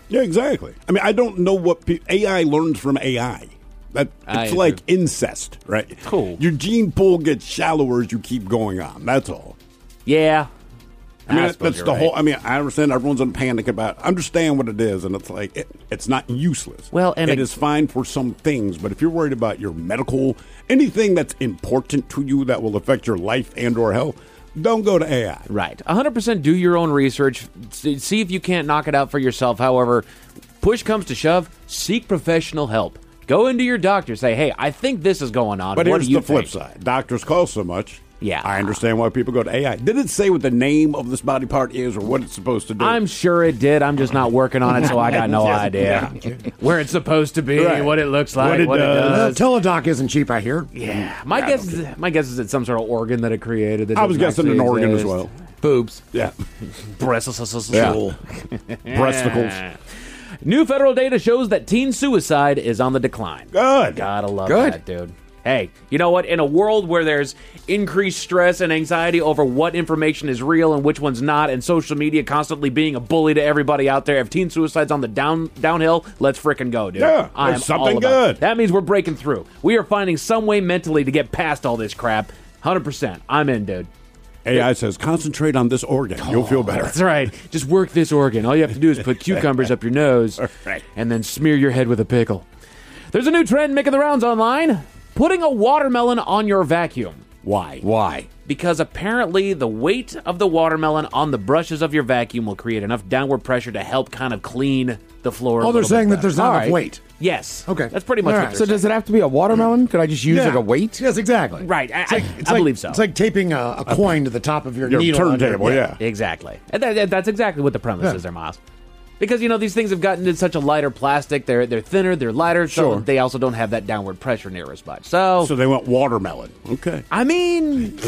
Speaker 9: Yeah, exactly. I mean, I don't know what pe- A I learns from A I. That
Speaker 15: I
Speaker 9: it's
Speaker 15: agree.
Speaker 9: like incest, right?
Speaker 15: Cool.
Speaker 9: Your gene pool gets shallower as you keep going on. That's all.
Speaker 15: Yeah.
Speaker 9: I mean,
Speaker 15: I
Speaker 9: that-
Speaker 15: suppose
Speaker 9: that's
Speaker 15: you're
Speaker 9: the
Speaker 15: right.
Speaker 9: whole. I mean, I understand everyone's in panic about. Understand what it is, and it's like it, it's not useless.
Speaker 15: Well, and
Speaker 9: it
Speaker 15: a-
Speaker 9: is fine for some things, but if you're worried about your medical, anything that's important to you that will affect your life and or health, don't go to A I.
Speaker 15: Right. one hundred percent do your own research. S- See if you can't knock it out for yourself. However, push comes to shove, seek professional help. Go into your doctor. Say, hey, I think this is going on.
Speaker 9: But
Speaker 15: what
Speaker 9: here's
Speaker 15: do you
Speaker 9: the flip
Speaker 15: think?
Speaker 9: side: doctors cost so much.
Speaker 15: Yeah.
Speaker 9: I understand why people go to A I. Did it say what the name of this body part is or what it's supposed to do?
Speaker 15: I'm sure it did. I'm just not working on it, so I got no
Speaker 9: Yeah.
Speaker 15: idea where it's supposed to be,
Speaker 9: Right.
Speaker 15: what it looks like,
Speaker 9: What
Speaker 15: what
Speaker 9: it
Speaker 15: it,
Speaker 9: does.
Speaker 15: does.
Speaker 5: Well, Teledoc isn't cheap, I hear.
Speaker 15: Yeah, my guess is my guess is it's some sort of organ that it created. That
Speaker 9: I was
Speaker 15: doesn't
Speaker 9: guessing an
Speaker 15: actually
Speaker 9: organ as
Speaker 15: exist.
Speaker 9: well.
Speaker 15: Boobs,
Speaker 9: Yeah.
Speaker 15: breasts,
Speaker 9: Yeah. Breasticles.
Speaker 15: New federal data shows that teen suicide is on the decline.
Speaker 9: Good.
Speaker 15: Gotta love
Speaker 5: Good.
Speaker 15: that, dude. Hey, you know what? In a world where there's increased stress and anxiety over what information is real and which one's not, and social media constantly being a bully to everybody out there, if teen suicide's on the down downhill, let's frickin' go, dude.
Speaker 9: Yeah,
Speaker 15: I am
Speaker 9: there's something
Speaker 15: all about
Speaker 9: good.
Speaker 15: it. That means we're breaking through. We are finding some way mentally to get past all this crap. one hundred percent. I'm in, dude.
Speaker 9: A I says, concentrate on this organ. You'll feel better.
Speaker 15: That's right. Just work this organ. All you have to do is put cucumbers up your nose
Speaker 9: Right.
Speaker 15: and then smear your head with a pickle. There's a new trend making the rounds online. Putting a watermelon on your vacuum. Why?
Speaker 9: Why?
Speaker 15: Because apparently the weight of the watermelon on the brushes of your vacuum will create enough downward pressure to help kind of clean the floor. a
Speaker 5: Oh, they're
Speaker 15: little
Speaker 5: saying
Speaker 15: bit
Speaker 5: that there's
Speaker 15: better.
Speaker 5: not
Speaker 15: All
Speaker 5: enough
Speaker 15: right.
Speaker 5: weight.
Speaker 15: Yes.
Speaker 5: Okay.
Speaker 15: That's pretty much
Speaker 5: All
Speaker 15: what
Speaker 5: right.
Speaker 15: they're
Speaker 16: So
Speaker 15: saying.
Speaker 16: does it have to be a watermelon? Could I just use
Speaker 5: Yeah.
Speaker 16: like a weight?
Speaker 5: Yes, exactly.
Speaker 15: Right. I, I,
Speaker 5: It's
Speaker 15: I
Speaker 5: like-
Speaker 15: believe so.
Speaker 5: It's like taping a, a coin to the top of your,
Speaker 9: Your
Speaker 5: needle. on your-
Speaker 9: turntable, yeah.
Speaker 15: Exactly. And that, that- that's exactly what the premise
Speaker 5: Yeah.
Speaker 15: is there, Miles. Because, you know, these things have gotten to such a lighter plastic. They're they're thinner, they're lighter, so
Speaker 9: Sure.
Speaker 15: they also don't have that downward pressure near as much. So,
Speaker 9: So they went watermelon. Okay.
Speaker 15: I mean,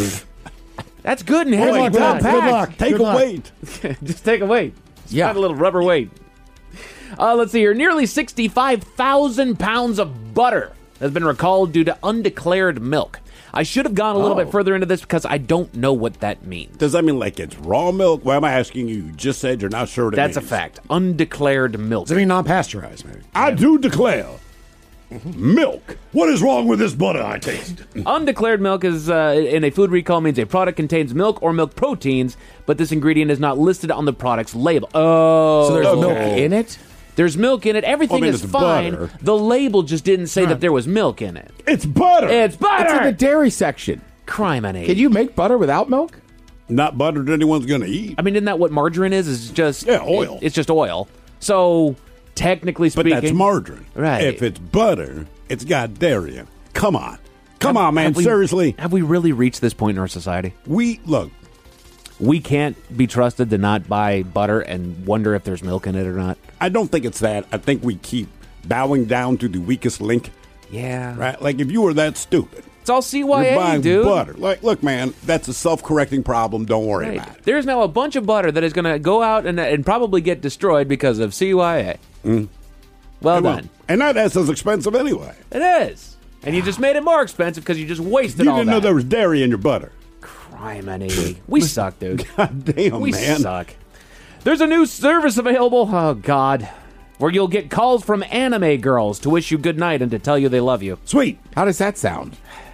Speaker 15: that's good and
Speaker 9: Good
Speaker 15: heavy.
Speaker 9: luck,
Speaker 15: but
Speaker 9: Doc.
Speaker 15: not
Speaker 5: Good
Speaker 15: packed.
Speaker 5: luck.
Speaker 9: Take
Speaker 5: Good
Speaker 9: a
Speaker 5: luck.
Speaker 9: weight.
Speaker 15: Just take a weight. Just
Speaker 16: Yeah.
Speaker 15: find a little rubber weight. Uh, let's see here. Nearly sixty-five thousand pounds of butter has been recalled due to undeclared milk. I should have gone a little
Speaker 9: Oh.
Speaker 15: bit further into this because I don't know what that means.
Speaker 9: Does that mean like it's raw milk? Why am I asking you? You just said you're not sure what it
Speaker 15: That's a
Speaker 9: means.
Speaker 15: fact. Undeclared milk.
Speaker 5: Does it mean non-pasteurized, maybe?
Speaker 9: I do declare milk.
Speaker 5: What is wrong with this butter I taste?
Speaker 15: Undeclared milk is uh, in a food recall means a product contains milk or milk proteins, but this ingredient is not listed on the product's label. Oh,
Speaker 16: So there's
Speaker 9: Okay.
Speaker 16: milk in it?
Speaker 15: There's milk in it. Everything
Speaker 9: Well, I mean,
Speaker 15: is
Speaker 9: it's
Speaker 15: fine.
Speaker 9: butter.
Speaker 15: The label just didn't say that there was milk in it.
Speaker 9: It's butter.
Speaker 15: It's butter.
Speaker 16: It's in the dairy section.
Speaker 15: Criminy.
Speaker 16: Can you make butter without milk?
Speaker 9: Not butter that anyone's going to eat.
Speaker 15: I mean, isn't that what margarine is? Is just
Speaker 9: Yeah, oil.
Speaker 15: it- it's just oil. So technically
Speaker 9: But
Speaker 15: speaking,
Speaker 9: that's margarine.
Speaker 15: Right.
Speaker 9: If it's butter, it's got dairy in it. Come on. Come
Speaker 15: Have-
Speaker 9: on, man.
Speaker 15: have we-
Speaker 9: Seriously.
Speaker 15: have we really reached this point in our society?
Speaker 9: We, look,
Speaker 15: We can't be trusted to not buy butter and wonder if there's milk in it or not.
Speaker 9: I don't think it's that. I think we keep bowing down to the weakest link.
Speaker 15: Yeah.
Speaker 9: Right? Like, if you were that stupid,
Speaker 15: It's all C Y A,
Speaker 9: you're buying
Speaker 15: dude.
Speaker 9: butter. Like, look, man, that's a self-correcting problem. Don't worry
Speaker 15: Right.
Speaker 9: about it.
Speaker 15: There's now a bunch of butter that is going to go out and, and probably get destroyed because of C Y A.
Speaker 9: Mm.
Speaker 15: Well
Speaker 9: Come on.
Speaker 15: done.
Speaker 9: And that that's as expensive anyway.
Speaker 15: It is. And you just made it more expensive because you just wasted
Speaker 9: You
Speaker 15: all
Speaker 9: didn't
Speaker 15: that.
Speaker 9: know there was dairy in your butter.
Speaker 15: Criminy. We suck, dude.
Speaker 9: God damn,
Speaker 15: we
Speaker 9: man.
Speaker 15: suck. There's a new service available, oh God, where you'll get calls from anime girls to wish you good night and to tell you they love you.
Speaker 9: Sweet.
Speaker 16: How does that sound?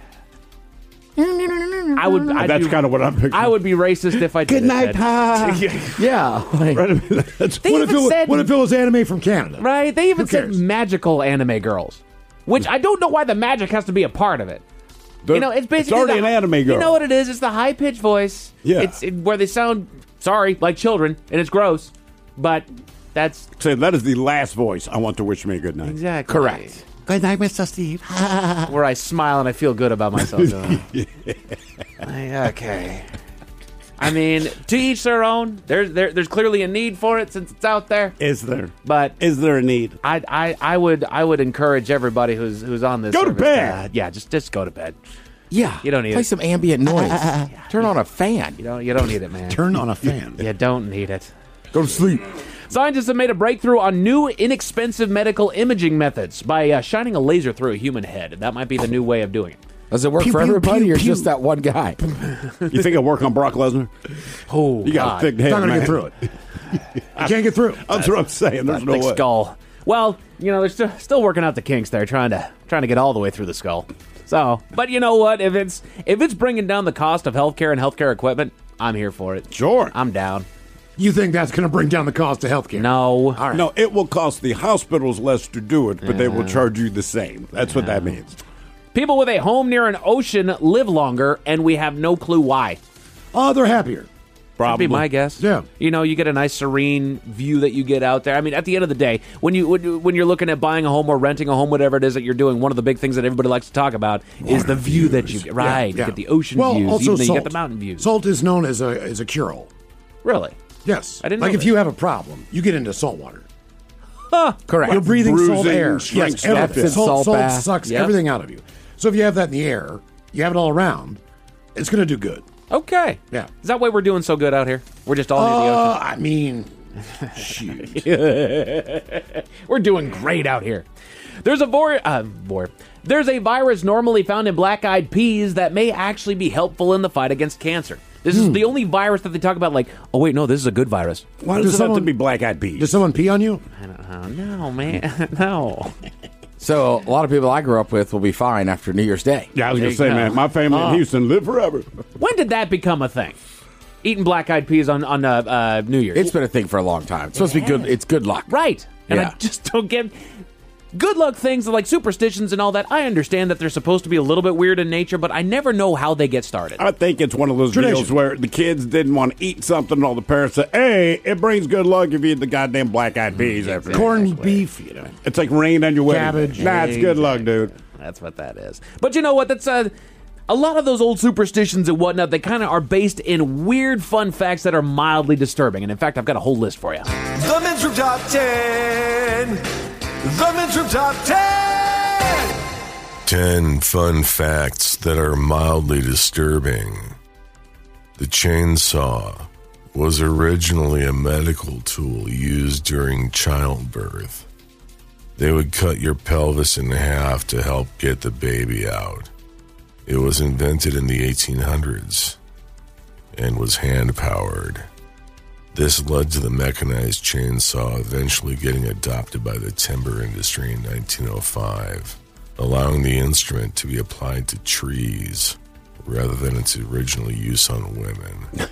Speaker 15: I would. I'd
Speaker 9: That's
Speaker 15: be-
Speaker 9: kind of what I'm picturing.
Speaker 15: I would be racist if I did.
Speaker 9: Good
Speaker 15: it,
Speaker 9: night,
Speaker 15: Ted.
Speaker 9: pa.
Speaker 16: Yeah. like-
Speaker 9: That's
Speaker 15: They
Speaker 5: What if,
Speaker 15: even
Speaker 5: it,
Speaker 15: said,
Speaker 5: what if it was anime from Canada?
Speaker 15: right? They even
Speaker 5: Who
Speaker 15: said
Speaker 5: cares?
Speaker 15: magical anime girls, which I don't know why the magic has to be a part of it. You know, it's basically
Speaker 9: already
Speaker 15: the-
Speaker 9: an anime girl.
Speaker 15: You know what it is? It's the high pitched voice.
Speaker 9: Yeah.
Speaker 15: It's it, where they sound sorry like children, and it's gross. But that's
Speaker 9: Say that is the last voice I want to wish me a good night.
Speaker 15: exactly
Speaker 16: Correct.
Speaker 9: Good night, Mister Steve.
Speaker 15: where I smile and I feel good about myself doing it. Like, okay. I mean, to each their own. There's there, there's clearly a need for it since it's out there.
Speaker 9: Is there?
Speaker 15: But
Speaker 9: Is there a need?
Speaker 15: I, I, I would I would encourage everybody who's who's on this.
Speaker 9: Go to
Speaker 15: service
Speaker 9: bed.
Speaker 15: yeah, just just go to bed.
Speaker 16: Yeah.
Speaker 15: You don't need
Speaker 16: Play
Speaker 15: it.
Speaker 16: some ambient noise. Turn on a fan.
Speaker 15: You don't you don't need it, man.
Speaker 5: Turn on a fan.
Speaker 15: You don't need it.
Speaker 9: Go to sleep.
Speaker 15: Scientists have made a breakthrough on new, inexpensive medical imaging methods by uh, shining a laser through a human head. That might be the new way of doing it.
Speaker 16: Does it work
Speaker 5: Pew,
Speaker 16: for
Speaker 5: pew,
Speaker 16: everybody
Speaker 5: pew,
Speaker 16: or
Speaker 5: pew.
Speaker 16: just that one guy?
Speaker 9: You think it'll work on Brock Lesnar?
Speaker 15: Oh,
Speaker 9: You got
Speaker 15: God.
Speaker 9: a thick head,
Speaker 5: Not going to
Speaker 9: man.
Speaker 5: get through it. I can't get through.
Speaker 9: That's what I'm saying. There's
Speaker 15: That
Speaker 9: no
Speaker 15: thick
Speaker 9: way.
Speaker 15: skull. Well, you know, they're still still working out the kinks there, trying to trying to get all the way through the skull. So, but you know what? If it's if it's bringing down the cost of healthcare and healthcare equipment, I'm here for it.
Speaker 9: Sure,
Speaker 15: I'm down.
Speaker 5: You think that's going to bring down the cost of healthcare?
Speaker 15: No,
Speaker 5: All right.
Speaker 9: No, it will cost the hospitals less to do it, but they will charge you the same. That's what that means.
Speaker 15: People with a home near an ocean live longer, and we have no clue why.
Speaker 5: Oh, they're happier.
Speaker 15: That'd be my guess.
Speaker 5: Yeah.
Speaker 15: You know, you get a nice serene view that you get out there. I mean, at the end of the day, when you when, you- when you're looking at buying a home or renting a home, whatever it is that you're doing, one of the big things that everybody likes to talk about is the view that you get. Right.
Speaker 5: Yeah,
Speaker 15: You
Speaker 5: yeah.
Speaker 15: get the ocean
Speaker 5: well,
Speaker 15: views,
Speaker 5: also
Speaker 15: even though
Speaker 5: salt.
Speaker 15: you get the mountain views.
Speaker 5: Salt is known as a as a cure-all.
Speaker 15: Really?
Speaker 5: Yes.
Speaker 15: I didn't
Speaker 5: like
Speaker 15: know
Speaker 5: if
Speaker 15: this.
Speaker 5: you have a problem, you get into salt water.
Speaker 15: Huh.
Speaker 7: Correct.
Speaker 5: You're breathing salt
Speaker 9: Bruising,
Speaker 5: air.
Speaker 9: shrink
Speaker 5: Yes,
Speaker 9: stuff.
Speaker 5: everything.
Speaker 7: Epsom
Speaker 5: Salt,
Speaker 7: salt
Speaker 5: salt
Speaker 7: bath.
Speaker 5: sucks
Speaker 15: Yep.
Speaker 5: everything out of you. So if you have that in the air, you have it all around, it's going to do good.
Speaker 15: Okay.
Speaker 5: Yeah.
Speaker 15: Is that why we're doing so good out here? We're just all near the
Speaker 5: Uh,
Speaker 15: ocean.
Speaker 5: I mean, shoot.
Speaker 15: We're doing great out here. There's a vor- uh, vor- There's a virus normally found in black-eyed peas that may actually be helpful in the fight against cancer. This is the only virus that they talk about. Like, oh wait, no, this is a good virus.
Speaker 9: Why
Speaker 5: Does
Speaker 9: does it have
Speaker 5: someone-
Speaker 9: to be black-eyed peas?
Speaker 5: Does someone pee on you?
Speaker 15: I don't know. No, man, no.
Speaker 16: So a lot of people I grew up with will be fine after New Year's Day.
Speaker 9: Yeah, I was
Speaker 15: There
Speaker 9: going to
Speaker 15: you
Speaker 9: say,
Speaker 15: go.
Speaker 9: man, my family
Speaker 15: Oh.
Speaker 9: in Houston live forever.
Speaker 15: When did that become a thing? Eating black-eyed peas on on uh, uh, New Year's.
Speaker 16: It's been a thing for a long time. It's supposed to be good. It's good luck.
Speaker 15: Right. And I
Speaker 16: Yeah.
Speaker 15: just don't get good luck things like superstitions and all that. I understand that they're supposed to be a little bit weird in nature, but I never know how they get started.
Speaker 9: I think it's one of those
Speaker 5: Tradition.
Speaker 9: deals where the kids didn't want to eat something, and all the parents said, hey, it brings good luck if you eat the goddamn black-eyed peas after
Speaker 5: Corned beef, you know.
Speaker 9: It's like rain on your wedding.
Speaker 5: Cabbage.
Speaker 9: Nah, it's good luck, dude.
Speaker 15: That's what that is. But you know what? That's uh, a lot of those old superstitions and whatnot. They kind of are based in weird, fun facts that are mildly disturbing. And in fact, I've got a whole list for you.
Speaker 6: The Men's Room Top ten. The Men's Room Top ten.
Speaker 17: ten fun facts that are mildly disturbing. The chainsaw was originally a medical tool used during childbirth. They would cut your pelvis in half to help get the baby out. It was invented in the eighteen hundreds and was hand-powered. This led to the mechanized chainsaw eventually getting adopted by the timber industry in nineteen oh five, allowing the instrument to be applied to trees rather than its original use on women.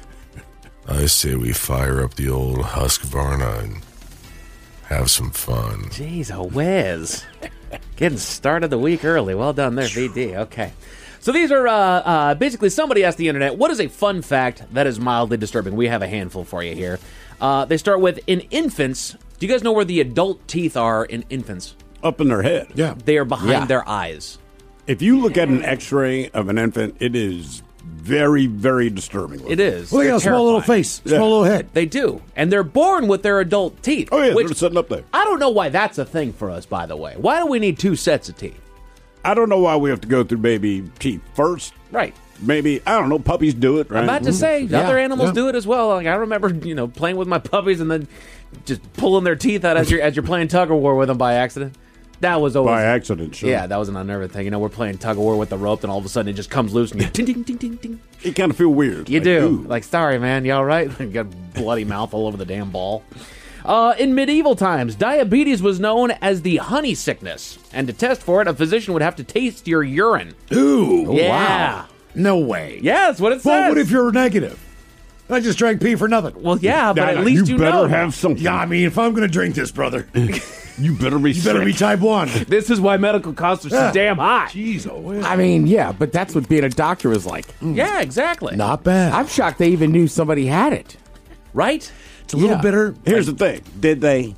Speaker 17: I say we fire up the old Husqvarna and have some fun.
Speaker 15: Jeez, oh, Wes. Getting started the week early. Well done there, V D. Okay. So these are, uh, uh, basically somebody asked the internet, what is a fun fact that is mildly disturbing? We have a handful for you here. Uh, they start with, in infants, do you guys know where the adult teeth are in infants?
Speaker 9: Up in their head.
Speaker 5: Yeah.
Speaker 15: They are behind
Speaker 16: Yeah.
Speaker 15: their eyes.
Speaker 9: If you look at an x-ray of an infant, it is very, very disturbing.
Speaker 15: It is.
Speaker 5: Well, they
Speaker 15: They're
Speaker 5: got a small little
Speaker 15: terrifying.
Speaker 5: face, small little head.
Speaker 15: They do. And they're born with their adult teeth.
Speaker 9: Oh, yeah,
Speaker 15: which,
Speaker 9: they're sitting up there.
Speaker 15: I don't know why that's a thing for us, by the way. Why do we need two sets of teeth?
Speaker 9: I don't know why we have to go through baby teeth first.
Speaker 15: Right.
Speaker 9: Maybe, I don't know, puppies do it, right?
Speaker 15: I'm about to say,
Speaker 16: Yeah.
Speaker 15: other animals
Speaker 5: Yeah.
Speaker 15: do it as well. Like I remember, you know, playing with my puppies and then just pulling their teeth out as you're as you're playing tug of war with them by accident. That was always
Speaker 9: By accident, sure.
Speaker 15: Yeah, that was an unnerving thing. You know, we're playing tug of war with the rope, and all of a sudden it just comes loose, and you ting ting ting ting ting.
Speaker 9: You kind of feel weird.
Speaker 15: You
Speaker 9: Like,
Speaker 15: do.
Speaker 9: ooh.
Speaker 15: Like, sorry, man, you all right? You got a bloody mouth all over the damn ball. Uh, in medieval times, diabetes was known as the honey sickness, and to test for it, a physician would have to taste your urine.
Speaker 5: Ooh.
Speaker 15: Yeah.
Speaker 5: No way.
Speaker 15: Yeah, that's what it says.
Speaker 5: Well, what if you're negative? I just drank pee for nothing.
Speaker 15: Well, yeah, but
Speaker 9: Nah,
Speaker 15: at
Speaker 9: nah,
Speaker 15: least you,
Speaker 9: you better
Speaker 15: know.
Speaker 9: have something.
Speaker 5: Yeah, I mean, if I'm going to drink this, brother,
Speaker 9: You better be
Speaker 5: you better
Speaker 9: sick.
Speaker 5: be type one.
Speaker 15: This is why medical costs are so
Speaker 5: Yeah.
Speaker 15: damn high.
Speaker 5: Jeez, oh, well.
Speaker 16: I mean, yeah, but that's what being a doctor is like.
Speaker 15: Yeah, exactly.
Speaker 5: Not bad.
Speaker 16: I'm shocked they even knew somebody had it.
Speaker 15: Right?
Speaker 5: It's a little
Speaker 16: Yeah.
Speaker 5: bitter.
Speaker 9: Here's the thing. Did they?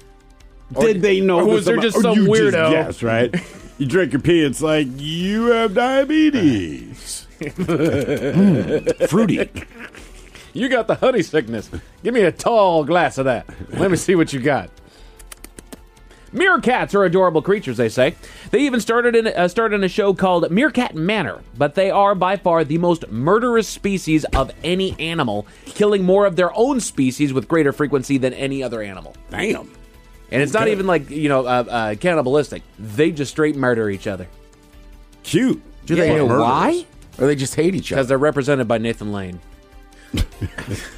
Speaker 15: Or-
Speaker 9: did they know?
Speaker 15: or
Speaker 9: that
Speaker 15: was there
Speaker 9: somebody-
Speaker 15: just
Speaker 9: or
Speaker 15: some
Speaker 9: you
Speaker 15: weirdo?
Speaker 9: Just guess, right? You drink your pee. It's like you have diabetes.
Speaker 5: Fruity.
Speaker 15: You got the honey sickness. Give me a tall glass of that. Let me see what you got. Meerkats are adorable creatures, they say. They even started in, uh, started in a show called Meerkat Manor, but they are by far the most murderous species of any animal, killing more of their own species with greater frequency than any other animal.
Speaker 9: Damn.
Speaker 15: And it's not
Speaker 9: Okay.
Speaker 15: even like, you know, uh, uh, cannibalistic. They just straight murder each other.
Speaker 9: Cute.
Speaker 16: Do they
Speaker 15: Yeah.
Speaker 16: know
Speaker 9: Murderers.
Speaker 16: why? Or they just hate each
Speaker 15: Because
Speaker 16: other?
Speaker 15: they're represented by Nathan Lane.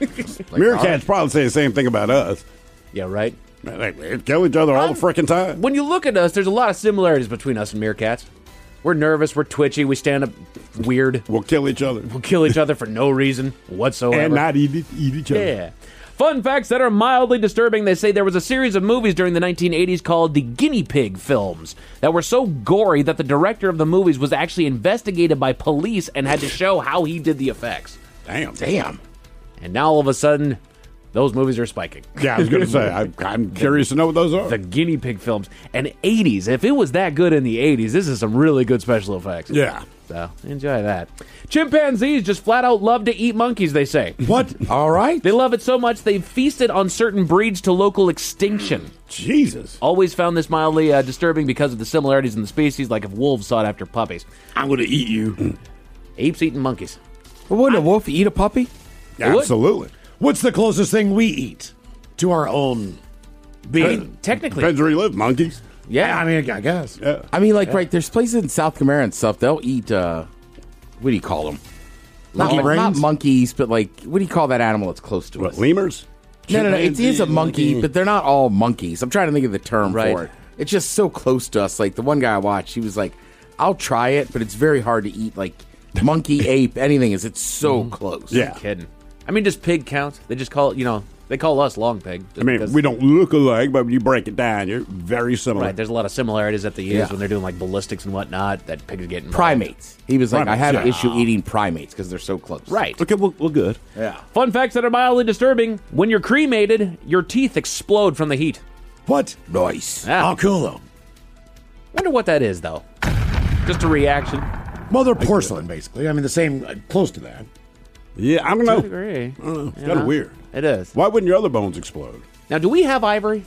Speaker 7: Like,
Speaker 9: Meerkats probably say the same thing about us.
Speaker 15: Yeah, right?
Speaker 9: They, they kill each other all the freaking time.
Speaker 15: When you look at us, there's a lot of similarities between us and meerkats. We're nervous, we're twitchy, we stand up weird.
Speaker 9: We'll kill each other.
Speaker 15: We'll kill each other for no reason whatsoever.
Speaker 9: And not eat, eat each other.
Speaker 15: Yeah. Fun facts that are mildly disturbing. They say there was a series of movies during the nineteen eighties called the Guinea Pig films that were so gory that the director of the movies was actually investigated by police and had to show how he did the effects.
Speaker 9: Damn.
Speaker 7: Damn.
Speaker 15: And now all of a sudden, those movies are spiking.
Speaker 9: Yeah, I was going to say, I, I'm curious to know what those are.
Speaker 15: The Guinea Pig films. And eighties. If it was that good in the eighties, this is some really good special effects.
Speaker 9: Yeah.
Speaker 15: So, enjoy that. Chimpanzees just flat out love to eat monkeys, they say.
Speaker 9: What?
Speaker 7: All right.
Speaker 15: They love it so much they've feasted on certain breeds to local extinction.
Speaker 9: Jesus.
Speaker 15: Always found this mildly uh, disturbing because of the similarities in the species, like if wolves sought after puppies.
Speaker 9: I'm going to eat you.
Speaker 15: Apes eating monkeys.
Speaker 7: Well, wouldn't a wolf eat a puppy?
Speaker 9: Absolutely.
Speaker 5: What's the closest thing we eat to our own being?
Speaker 15: Technically.
Speaker 9: Depends where you live, monkeys.
Speaker 15: Yeah.
Speaker 5: I mean, I guess.
Speaker 9: Yeah.
Speaker 7: I mean, like, right, there's places in South America and stuff, they'll eat, uh, what do you call them? Not,
Speaker 5: Monkey
Speaker 7: mon- not
Speaker 5: brains?
Speaker 7: monkeys, but like, what do you call that animal that's close to
Speaker 9: What,
Speaker 7: us?
Speaker 9: lemurs?
Speaker 7: No, no, no, it is a monkey,
Speaker 9: Chimpanzee,
Speaker 7: but they're not all monkeys. I'm trying to think of the term
Speaker 15: Right.
Speaker 7: for it. It's just so close to us. Like, the one guy I watched, he was like, I'll try it, but it's very hard to eat, like, monkey, ape, anything, is it's so close.
Speaker 9: Yeah.
Speaker 15: No kidding. I mean, does pig count? They just call it, you know, they call us long pig.
Speaker 9: I mean,
Speaker 15: because-
Speaker 9: we don't look alike, but when you break it down, you're very similar.
Speaker 15: Right, there's a lot of similarities that they use
Speaker 7: Yeah.
Speaker 15: when they're doing, like, ballistics and whatnot, that pigs get involved.
Speaker 7: Primates. He was like, I
Speaker 9: Primates,
Speaker 7: have an
Speaker 9: yeah.
Speaker 7: issue eating primates because they're so close.
Speaker 15: Right.
Speaker 9: Okay, well, well, good.
Speaker 7: Yeah.
Speaker 15: Fun facts that are mildly disturbing. When you're cremated, your teeth explode from the heat.
Speaker 5: What?
Speaker 7: Nice.
Speaker 15: Yeah.
Speaker 5: Oh, cool, though.
Speaker 15: Wonder what that is, though. Just a reaction.
Speaker 5: Well, they're porcelain, basically. I mean, the same, uh, close to that.
Speaker 9: Yeah, I don't
Speaker 15: To
Speaker 9: know.
Speaker 15: a degree.
Speaker 9: I don't know. It's
Speaker 15: You
Speaker 9: kind
Speaker 15: know?
Speaker 9: of weird.
Speaker 15: It is.
Speaker 9: Why wouldn't your other bones explode?
Speaker 15: Now, do we have ivory?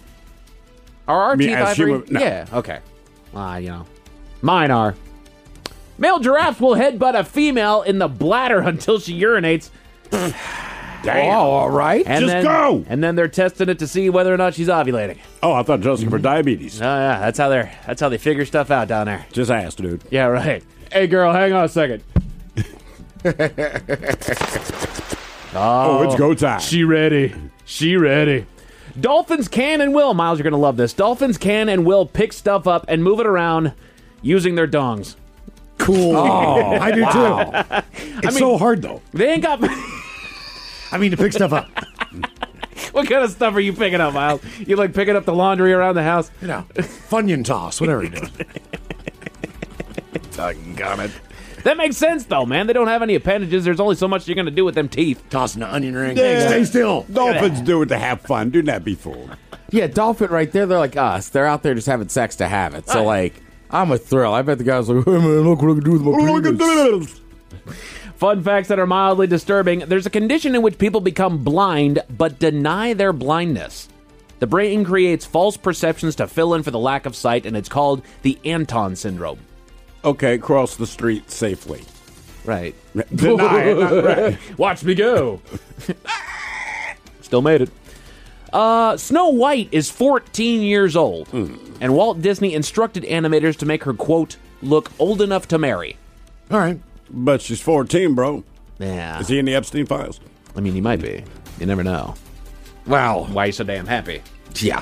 Speaker 15: Are our
Speaker 9: I mean,
Speaker 15: teeth
Speaker 9: as
Speaker 15: ivory?
Speaker 9: human- no.
Speaker 15: Yeah, okay. Ah, you know. Mine are. Male giraffes will headbutt a female in the bladder until she urinates.
Speaker 9: Damn.
Speaker 7: Oh, all right.
Speaker 15: And
Speaker 9: Just
Speaker 15: then,
Speaker 9: go!
Speaker 15: And then they're testing it to see whether or not she's ovulating.
Speaker 9: Oh, I thought just for diabetes.
Speaker 15: Oh yeah, that's how they're that's how they figure stuff out down there.
Speaker 9: Just ask, dude.
Speaker 15: Yeah, right. Hey girl, hang on a second.
Speaker 9: Oh, it's go time.
Speaker 15: She ready. She ready. Dolphins can and will, Miles, you're going to love this. Dolphins can and will pick stuff up and move it around using their dongs.
Speaker 5: Cool.
Speaker 7: Oh,
Speaker 5: I do
Speaker 7: wow.
Speaker 5: too. It's
Speaker 15: I mean-
Speaker 5: so hard, though.
Speaker 15: They ain't got...
Speaker 5: I mean, to pick stuff up.
Speaker 15: What kind of stuff are you picking up, Miles? You like picking up the laundry around the house?
Speaker 5: You know, Funyun toss, whatever you do.
Speaker 15: Doggone it. That makes sense, though, man. They don't have any appendages. There's only so much you're going to do with them teeth.
Speaker 5: Tossing an onion ring.
Speaker 9: Yeah.
Speaker 5: Stay still.
Speaker 9: Dolphins do it to have fun. Do not be fooled.
Speaker 7: Yeah, dolphin right there, they're like us. They're out there just having sex to have it. So, like, I'm a thrill. I bet the guy's like, hey, man, look what I can do with my penis.
Speaker 15: Fun facts that are mildly disturbing. There's a condition in which people become blind but deny their blindness. The brain creates false perceptions to fill in for the lack of sight, and it's called the Anton syndrome.
Speaker 9: Okay, cross the street safely.
Speaker 15: Right.
Speaker 9: Deny it. Not right.
Speaker 15: Watch me go. Still made it. Uh, Snow White is fourteen years old,
Speaker 9: Mm.
Speaker 15: and Walt Disney instructed animators to make her, quote, look old enough to marry.
Speaker 5: All right.
Speaker 9: But she's fourteen, bro.
Speaker 15: Yeah.
Speaker 9: Is he in the Epstein files?
Speaker 15: I mean, he might be. You never know.
Speaker 7: Wow.
Speaker 15: Why are you so damn happy?
Speaker 7: Yeah.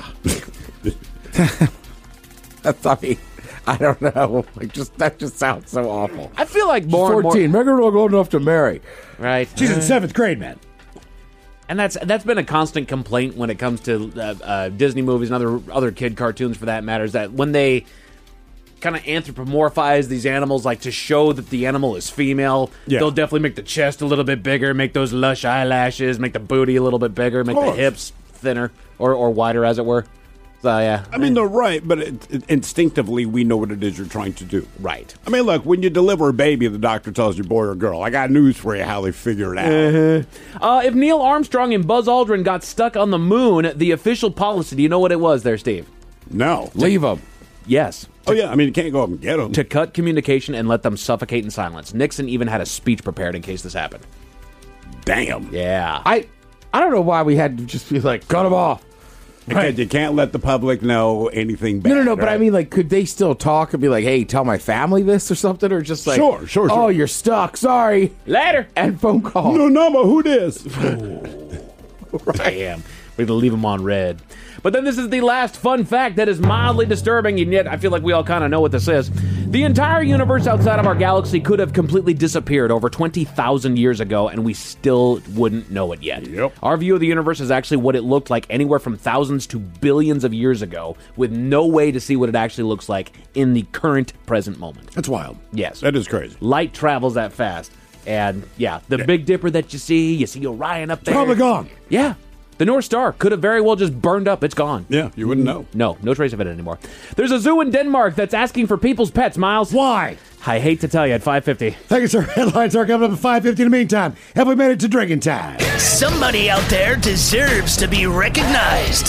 Speaker 7: That's, I mean, I don't know. Like, just that just sounds so awful.
Speaker 15: I feel like more and more...
Speaker 7: fourteen. Make her look old enough to marry.
Speaker 15: Right.
Speaker 5: She's in seventh grade, man.
Speaker 15: And that's that's been a constant complaint when it comes to uh, uh, Disney movies and other other kid cartoons, for that matter, is that when they kind of anthropomorphize these animals, like to show that the animal is female,
Speaker 9: Yeah.
Speaker 15: they'll definitely make the chest a little bit bigger, make those lush eyelashes, make the booty a little bit bigger, make the
Speaker 9: course.
Speaker 15: hips thinner or, or wider, as it were. So, yeah.
Speaker 9: I mean, they're right, but it, it, instinctively, we know what it is you're trying to do.
Speaker 15: Right.
Speaker 9: I mean, look, when you deliver a baby, the doctor tells you boy or girl. I got news for you how they figure it out.
Speaker 15: Uh, if Neil Armstrong and Buzz Aldrin got stuck on the moon, the official policy, do you know what it was there, Steve?
Speaker 9: No.
Speaker 7: Leave them.
Speaker 15: Yes.
Speaker 9: Oh, yeah. I mean, you can't go up and get them.
Speaker 15: To cut communication and let them suffocate in silence. Nixon even had a speech prepared in case this happened.
Speaker 9: Damn.
Speaker 15: Yeah.
Speaker 7: I, I don't know why we had to just be like, cut them off.
Speaker 9: Because
Speaker 7: Right.
Speaker 9: you can't let the public know anything bad.
Speaker 7: No, no, no. But I
Speaker 9: right?
Speaker 7: mean, like, could they still talk and be like, "Hey, tell my family this" or something, or just like,
Speaker 9: Sure, sure,
Speaker 7: "Oh,
Speaker 9: sure.
Speaker 7: you're stuck. Sorry."
Speaker 15: Later.
Speaker 7: And phone call.
Speaker 9: No, no, but who this?
Speaker 15: Damn. We're going to leave them on red. But then this is the last fun fact that is mildly disturbing, and yet I feel like we all kind of know what this is. The entire universe outside of our galaxy could have completely disappeared over twenty thousand years ago, and we still wouldn't know it yet.
Speaker 9: Yep.
Speaker 15: Our view of the universe is actually what it looked like anywhere from thousands to billions of years ago, with no way to see what it actually looks like in the current present moment.
Speaker 9: That's wild.
Speaker 15: Yes.
Speaker 9: That is crazy.
Speaker 15: Light travels that fast. And, yeah, the yeah. Big Dipper that you see, you see Orion up there.
Speaker 5: It's probably gone.
Speaker 15: Yeah. The North Star could have very well just burned up. It's gone.
Speaker 9: Yeah, you wouldn't know.
Speaker 15: No, no trace of it anymore. There's a zoo in Denmark that's asking for people's pets, Miles.
Speaker 5: Why?
Speaker 15: I hate to tell you, at five fifty.
Speaker 5: Thank you, sir. Headlines are coming up at five fifty. In the meantime, have we made it to drinking time?
Speaker 18: Somebody out there deserves to be recognized.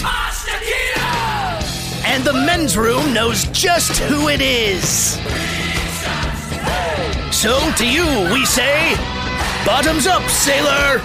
Speaker 18: And the men's room knows just who it is. So to you, we say, bottoms up, sailor.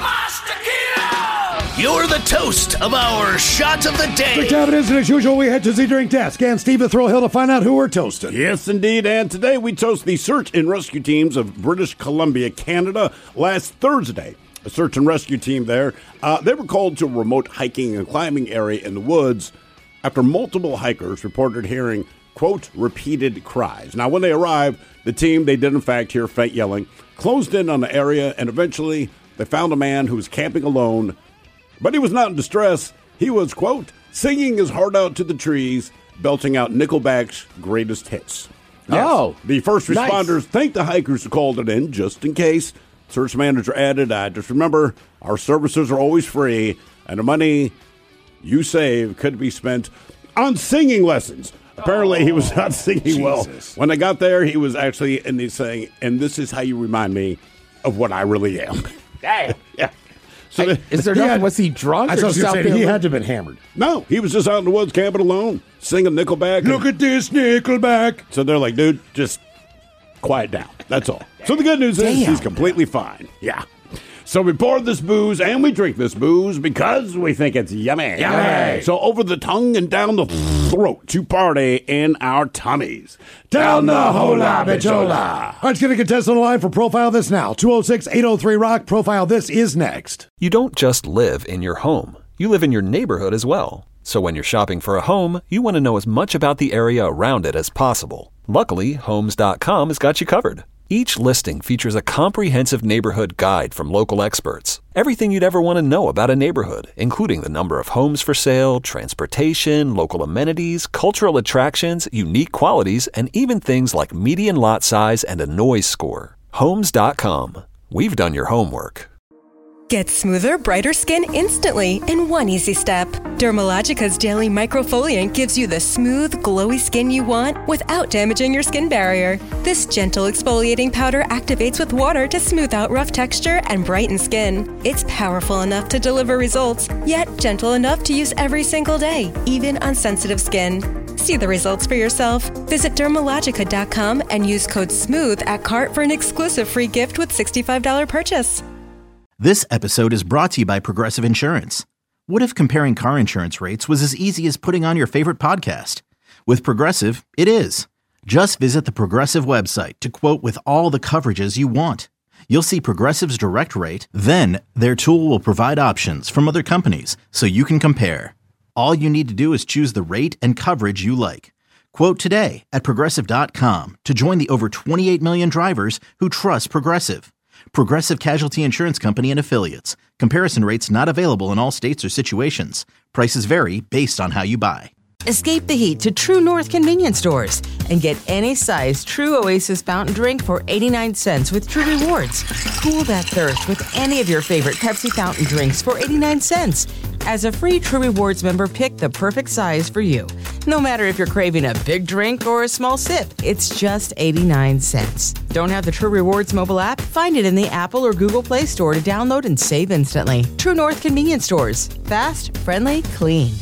Speaker 18: You're the toast of our shot of the day.
Speaker 5: Drink time it is, and as usual, we head to the drink desk. And Steve Thrill Hill to find out who we're toasting.
Speaker 9: Yes, indeed. And today we toast the search and rescue teams of British Columbia, Canada. Last Thursday, a search and rescue team there, uh, they were called to a remote hiking and climbing area in the woods after multiple hikers reported hearing, quote, repeated cries. Now, when they arrived, the team, they did in fact hear faint yelling, closed in on the area, and eventually they found a man who was camping alone. But he was not in distress. He was, quote, singing his heart out to the trees, belting out Nickelback's greatest hits. Yes.
Speaker 15: Oh,
Speaker 9: the first responders
Speaker 15: nice.
Speaker 9: thanked the hikers who called it in, just in case. Search manager added, uh, just remember, our services are always free, and the money you save could be spent on singing lessons. Apparently, oh, he was not singing Jesus. well. When I got there, he was actually, and he's saying, and this is how you remind me of what I really am.
Speaker 15: Damn.
Speaker 9: Yeah.
Speaker 7: So I, is there nothing? Had, was he drunk?
Speaker 5: I
Speaker 7: or
Speaker 5: was
Speaker 7: just
Speaker 5: say, he had to have been hammered.
Speaker 9: No, he was just out in the woods camping alone, singing Nickelback.
Speaker 5: Look at this Nickelback.
Speaker 9: So they're like, dude, just quiet down. That's all. So the good news is Damn. he's completely fine. Yeah. So we pour this booze and we drink this booze because we think it's yummy.
Speaker 5: Yummy.
Speaker 9: So over the tongue and down the throat to party in our tummies.
Speaker 5: Down the hola bichola. All right, let's get a contestant on the line for Profile This now. two oh six, eight oh three, rock. Profile This is next.
Speaker 1: You don't just live in your home. You live in your neighborhood as well. So when you're shopping for a home, you want to know as much about the area around it as possible. Luckily, Homes dot com has got you covered. Each listing features a comprehensive neighborhood guide from local experts. Everything you'd ever want to know about a neighborhood, including the number of homes for sale, transportation, local amenities, cultural attractions, unique qualities, and even things like median lot size and a noise score. Homes dot com. We've done your homework.
Speaker 2: Get smoother, brighter skin instantly in one easy step. Dermalogica's Daily Microfoliant gives you the smooth, glowy skin you want without damaging your skin barrier. This gentle exfoliating powder activates with water to smooth out rough texture and brighten skin. It's powerful enough to deliver results, yet gentle enough to use every single day, even on sensitive skin. See the results for yourself. Visit Dermalogica dot com and use code SMOOTH at cart for an exclusive free gift with sixty-five dollars purchase.
Speaker 3: This episode is brought to you by Progressive Insurance. What if comparing car insurance rates was as easy as putting on your favorite podcast? With Progressive, it is. Just visit the Progressive website to quote with all the coverages you want. You'll see Progressive's direct rate, then their tool will provide options from other companies so you can compare. All you need to do is choose the rate and coverage you like. Quote today at Progressive dot com to join the over twenty-eight million drivers who trust Progressive. Progressive Casualty Insurance Company and Affiliates. Comparison rates not available in all states or situations. Prices vary based on how you buy.
Speaker 11: Escape the heat to True North convenience stores and get any size True Oasis fountain drink for eighty-nine cents with True Rewards. Cool that thirst with any of your favorite Pepsi fountain drinks for eighty-nine cents. As a free True Rewards member, pick the perfect size for you. No matter if you're craving a big drink or a small sip, it's just eighty-nine cents. Don't have the True Rewards mobile app? Find it in the Apple or Google Play Store to download and save instantly. True North convenience stores. Fast, friendly, clean.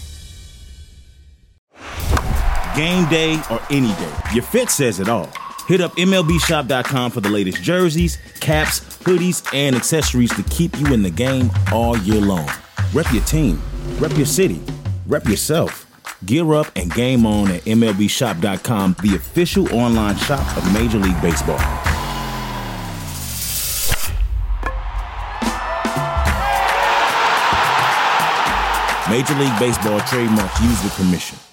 Speaker 12: Game day or any day, your fit says it all. Hit up M L B shop dot com for the latest jerseys, caps, hoodies, and accessories to keep you in the game all year long. Rep your team, rep your city, rep yourself. Gear up and game on at M L B shop dot com, the official online shop of Major League Baseball. Major League Baseball trademarks used with permission.